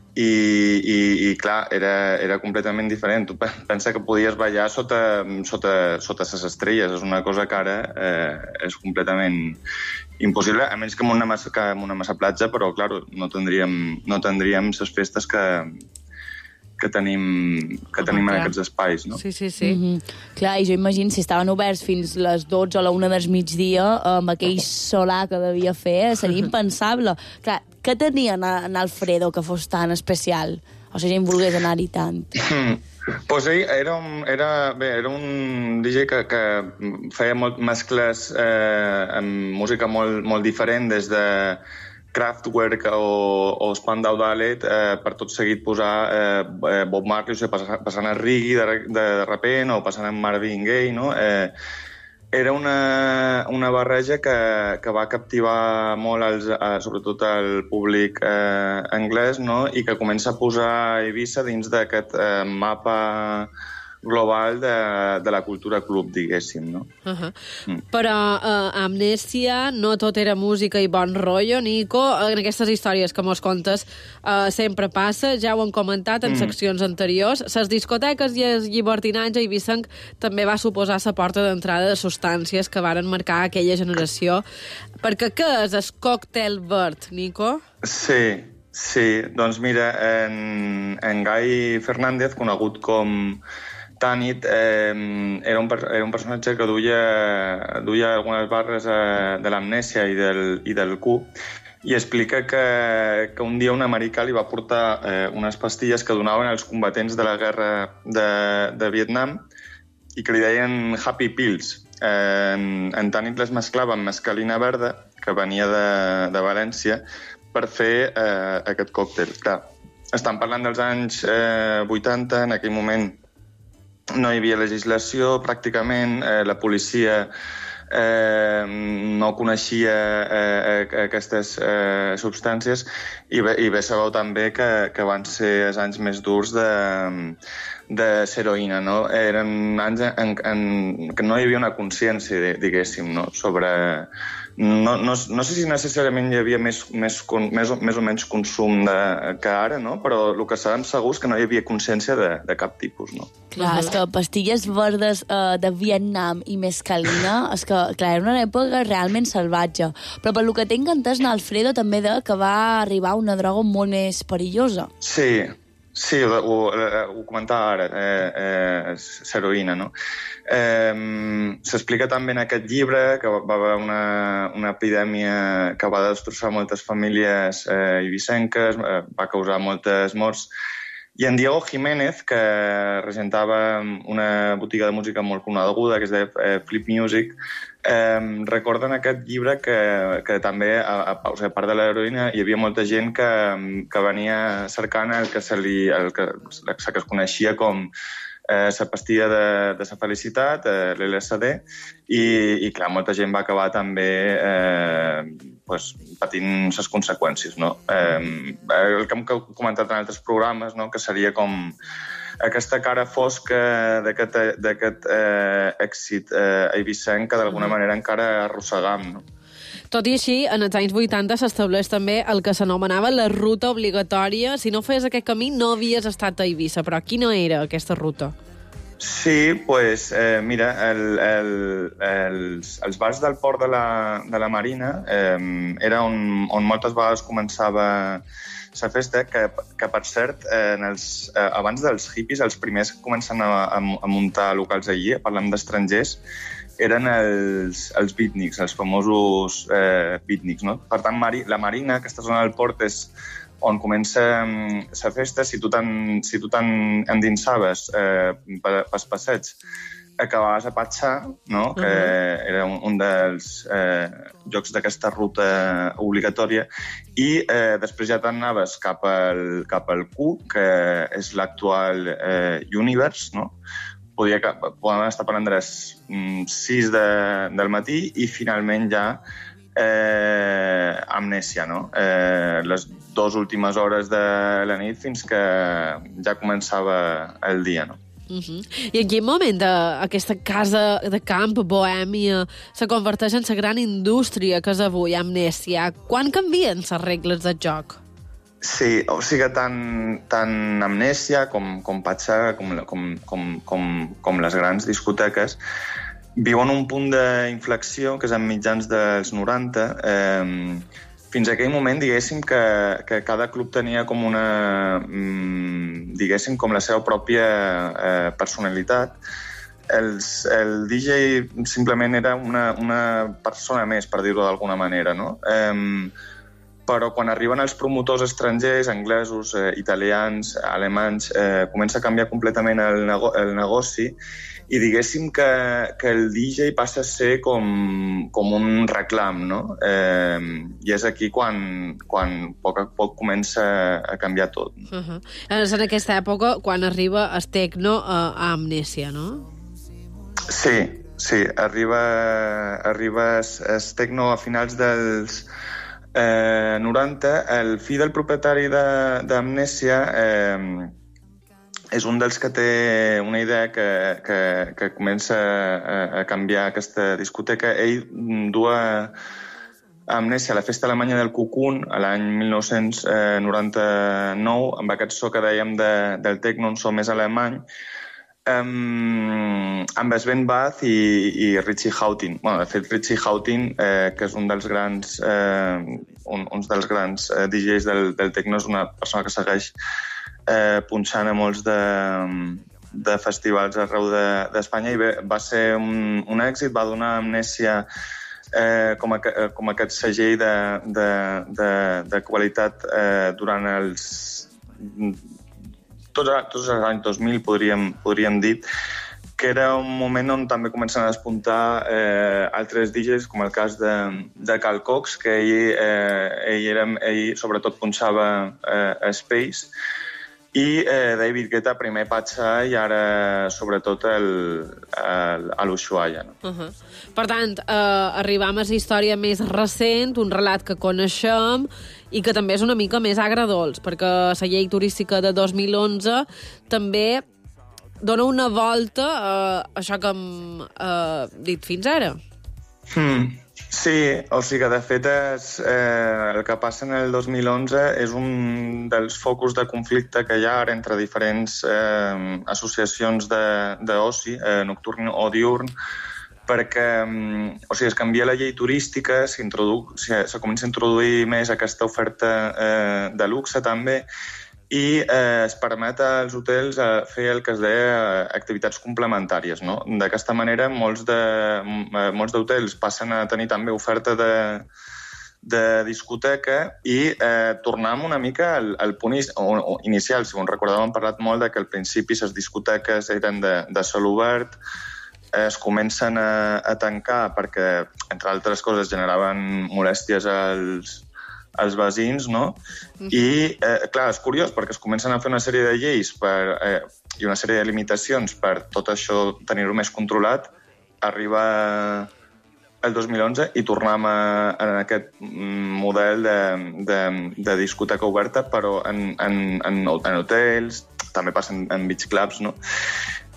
I, i, i clar, era, era completament diferent. Tu pensa que podies ballar sota, sota, sota les estrelles. És una cosa que ara eh, és completament impossible, a menys que en una massa, que en una massa platja, però, clar, no tindríem, no tindríem les festes que, que tenim, que tenim en aquests espais, no? Sí, sí, sí. Mm-hmm. Clar, i jo imagino, si estaven oberts fins les dotze o la una del migdia, amb aquell solar que devia fer, seria impensable. Clar, què tenia en Alfredo que fos tan especial? O si gent volgués anar-hi tant. Mm. Pues ell era un, era, bé, era un D J que, que feia molt mescles eh, amb música molt, molt diferent, des de Kraftwerk o, o Spandau Ballet, eh, per tot seguit posar eh, Bob Marley, o sigui, passant, passant a Reggae de, de, de repent, o passant a Marvin Gaye, no? Eh, Era una, una barreja que, que va captivar molt, els, eh, sobretot el públic eh, anglès, no? I que comença a posar Eivissa dins d'aquest eh, mapa global de, de la cultura club, diguéssim, no? Uh-huh. Mm. Però uh, Amnèsia no tot era música i bon rotllo, Nico. En aquestes històries que mos contes uh, sempre passa, ja ho hem comentat en mm. seccions anteriors. Les discoteques i el llibertinatge i Eivissenc també va suposar la porta d'entrada de substàncies que varen marcar aquella generació. Perquè què és el còctel verd, Nico? Sí, sí. Doncs mira, en, en Gai Fernández, conegut com Tanit, eh, era, un, era un personatge que duia, duia algunes barres eh, de l'Amnèsia i del, i del Q, i explica que, que un dia un americà li va portar eh, unes pastilles que donaven als combatents de la guerra de, de Vietnam i que li deien Happy Pills. Eh, en, en Tanit les mesclava amb mescalina verda, que venia de, de València, per fer eh, aquest còctel. Clar, estan parlant dels anys eh, vuitanta, en aquell moment no hi havia legislació, pràcticament. Eh, la policia eh, no coneixia eh, aquestes eh, substàncies i bé, i bé sabeu també que, que van ser els anys més durs de, de l'heroïna, no? Eren anys en, en, que no hi havia una consciència, diguéssim, no? Sobre... No, no, no sé si necessàriament hi havia més, més, més, o, més o menys consum de, que ara, no? Però el que sabem segur és que no hi havia consciència de, de cap tipus, no? Clar, és que pastilles verdes uh, de Vietnam i mescalina, és que, clar, era una època realment salvatge. Però per lo que tinc entès, Alfredo també de que va arribar una droga molt més perillosa. Sí, sí, ho, ho, ho comentava ara, eh, eh, l'heroïna, no? Eh, S'explica també en aquest llibre que va haver una, una epidèmia que va destrossar moltes famílies eh, eivissenques, eh, va causar moltes morts, i en Diego Jiménez, que regentava una botiga de música molt coneguda, que es deia eh, Flip Music, eh, recorda en aquest llibre que, que també, a, a, o sigui, a part de l'heroïna, hi havia molta gent que, que venia cercant el que, se li, el que, el que es coneixia com eh, la pastilla de, de la felicitat, eh, l'L S D, i, i clar, molta gent va acabar també eh, pues, patint les conseqüències, no? Eh, el que hem comentat en altres programes, no? Que seria com aquesta cara fosca d'aquest eh, èxit eh, eivissenc que d'alguna manera encara arrossegam, no? Tot i així, en els anys vuitanta s'estableix també el que s'anomenava la ruta obligatòria. Si no feies aquest camí, no havies estat a Eivissa. Però quina era aquesta ruta? Sí, pues, eh, mira, el, el, els, els bars del port de la, de la Marina eh, era on, on moltes vegades començava la festa, que, que per cert, eh, en els, eh, abans dels hippies, els primers que comencen a, a, a muntar locals allí, parlant d'estrangers, eren els, els beatniks, els famosos eh, beatniks, no? Per tant, Mari, la Marina, aquesta zona del port, és on comença la festa. Si tu te'n si tu endinsaves eh, pels passeig, acabaves a Patxà, no? Que uh-huh. era un, un dels eh, llocs d'aquesta ruta obligatòria, i eh, després ja t'anaves cap al, cap al Q, que és l'actual eh, Universe, no? Podia, podem estar parlant de les sis de, del matí i finalment ja eh, Amnèsia, no? Eh, les dues últimes hores de la nit fins que ja començava el dia, no? Uh-huh. I en quin moment uh, aquesta casa de camp bohèmia se converteix en la gran indústria que és avui Amnèsia? Quan canvien les regles del joc? Sí, o sigui, tant, tant Amnèsia com, com Patxà, com, com, com, com, com les grans discoteques, viuen un punt d'inflexió, que és en mitjans dels noranta. Eh, fins a aquell moment, diguéssim, que, que cada club tenia com una, diguéssim, com la seva pròpia eh, personalitat. Els, el D J simplement era una, una persona més, per dir-ho d'alguna manera, no? Eh, però quan arriben els promotors estrangers, anglesos, eh, italians, alemanys, eh, comença a canviar completament el, nego el negoci i diguéssim que, que el D J passa a ser com, com un reclam, no? Eh, I és aquí quan, quan a poc a poc comença a canviar tot. Uh-huh. És en aquesta època quan arriba el tecno a, a Amnèsia, no? Sí, sí, arriba, arriba el tecno a finals dels eh, noranta. El fill del propietari d'Amnèsia eh, és un dels que té una idea que, que, que comença a, a canviar aquesta discoteca. Ell du a Amnèsia a la festa alemanya del Cocoon a l'any mil nou-cents noranta-nou, amb aquest so que dèiem de, del tecno, un so més alemany, um, amb Sven Bath i, i Richie Houghton. Bueno, de fet, Richie Houghton, eh, que és un dels grans, eh, un, uns dels grans eh, D Js del, del tecno, és una persona que segueix Eh, punxant a molts de, de festivals arreu d'Espanya, de, i bé, va ser un, un èxit, va donar Amnèsia eh, com, a, com aquest segell de, de, de, de qualitat eh, durant els tots, tots els anys dos mil, podríem, podríem dir, que era un moment on també comencen a despuntar eh, altres D Js, com el cas de, de Carl Cox, que ell, eh, ell, era, ell sobretot punxava eh, a Space, i eh, David Guetta, primer Patxà i ara, sobretot, el, el, a l'Ushuaia. No? Uh-huh. Per tant, eh, arribam a la història més recent, un relat que coneixem i que també és una mica més agradolç, perquè la llei turística de dos mil onze també dona una volta a això que hem eh, dit fins ara. Hmm. Sí, o sigui que de fet és, eh, el que passa en el dos mil onze és un dels focus de conflicte que hi ha ara entre diferents eh, associacions d'oci, eh, nocturn o diurn, perquè o sigui, es canvia la llei turística, se comença a introduir més aquesta oferta eh, de luxe també, i eh, es permet als hotels eh, fer el que es deia activitats complementàries, no? D'aquesta manera, molts de, molts d'hotels passen a tenir també oferta de, de discoteca i eh, tornem una mica al, al punt inicial. Si ho recordeu, hem parlat molt de que al principi les discoteques eren de, de sol obert, eh, es comencen a, a tancar perquè, entre altres coses, generaven molèsties als als veïns, no? I, eh, clar, és curiós, perquè es comencen a fer una sèrie de lleis per, eh, i una sèrie de limitacions per tot això tenir-ho més controlat. Arriba el dos mil onze i tornem a, a aquest model de, de, de discoteca oberta, però en, en, en, en hotels, també passa en, en beach clubs, no?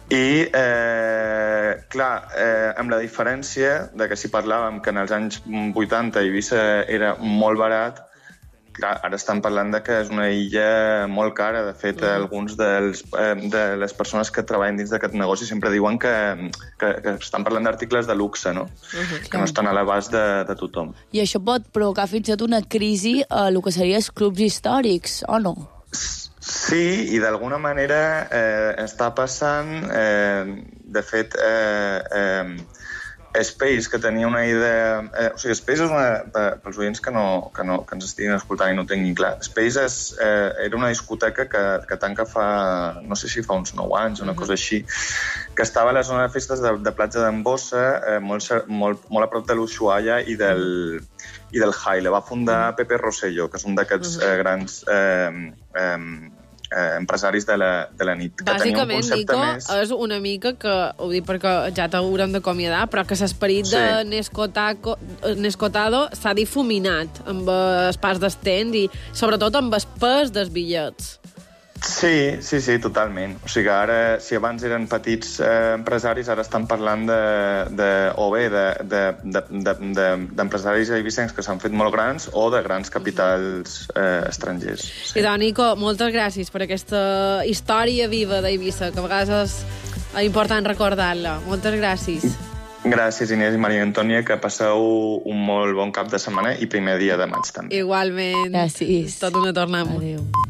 I, eh, clar, eh, amb la diferència de que si parlàvem que en els anys vuitanta Eivissa era molt barat, clar, ara estan parlant de que és una illa molt cara. De fet, mm. alguns dels, eh, de les persones que treballen dins d'aquest negoci sempre diuen que, que, que estan parlant d'articles de luxe, no? Uh-huh, que no estan a l'abast de, de tothom. I això pot provocar fins i tot una crisi a el que serien els clubs històrics, o no? Sí, i d'alguna manera eh, està passant. Eh, de fet, eh, eh, Space, que tenia una idea... Eh, o sigui, Space és una... Pels oients que, no, que, no, que ens estiguin escoltant i no ho tinguin clar, Space és, eh, era una discoteca que, que tanca fa... no sé si fa uns nou anys, una uh-huh. cosa així, que estava a la zona de festes de, de platja d'Embossa, eh, molt, molt, molt a prop de l'Ushuaia i del, i del Jai. La va fundar uh-huh. Pepe Rosselló, que és un d'aquests uh-huh. eh, grans... Eh, eh, Eh, empresaris de la, de la nit. Bàsicament, Nico, més... és una mica que, ho dic perquè ja t'haurem d'acomiadar, però que l'esperit sí. de Nescotado s'ha difuminat amb els pas d'estens i sobretot amb els pes dels bitllets. Sí, sí, sí, totalment. O sigui, ara, si abans eren petits eh, empresaris, ara estan parlant de, de o bé d'empresaris de, de, de, eivissencs que s'han fet molt grans o de grans capitals eh, estrangers. Sí. I doncs, Nico, moltes gràcies per aquesta història viva d'Eivissa, que a vegades és important recordar-la. Moltes gràcies. Gràcies, Inés i Maria Antònia, que passeu un molt bon cap de setmana i primer dia de maig també. Igualment. Gràcies. Tot una tornada. Adéu.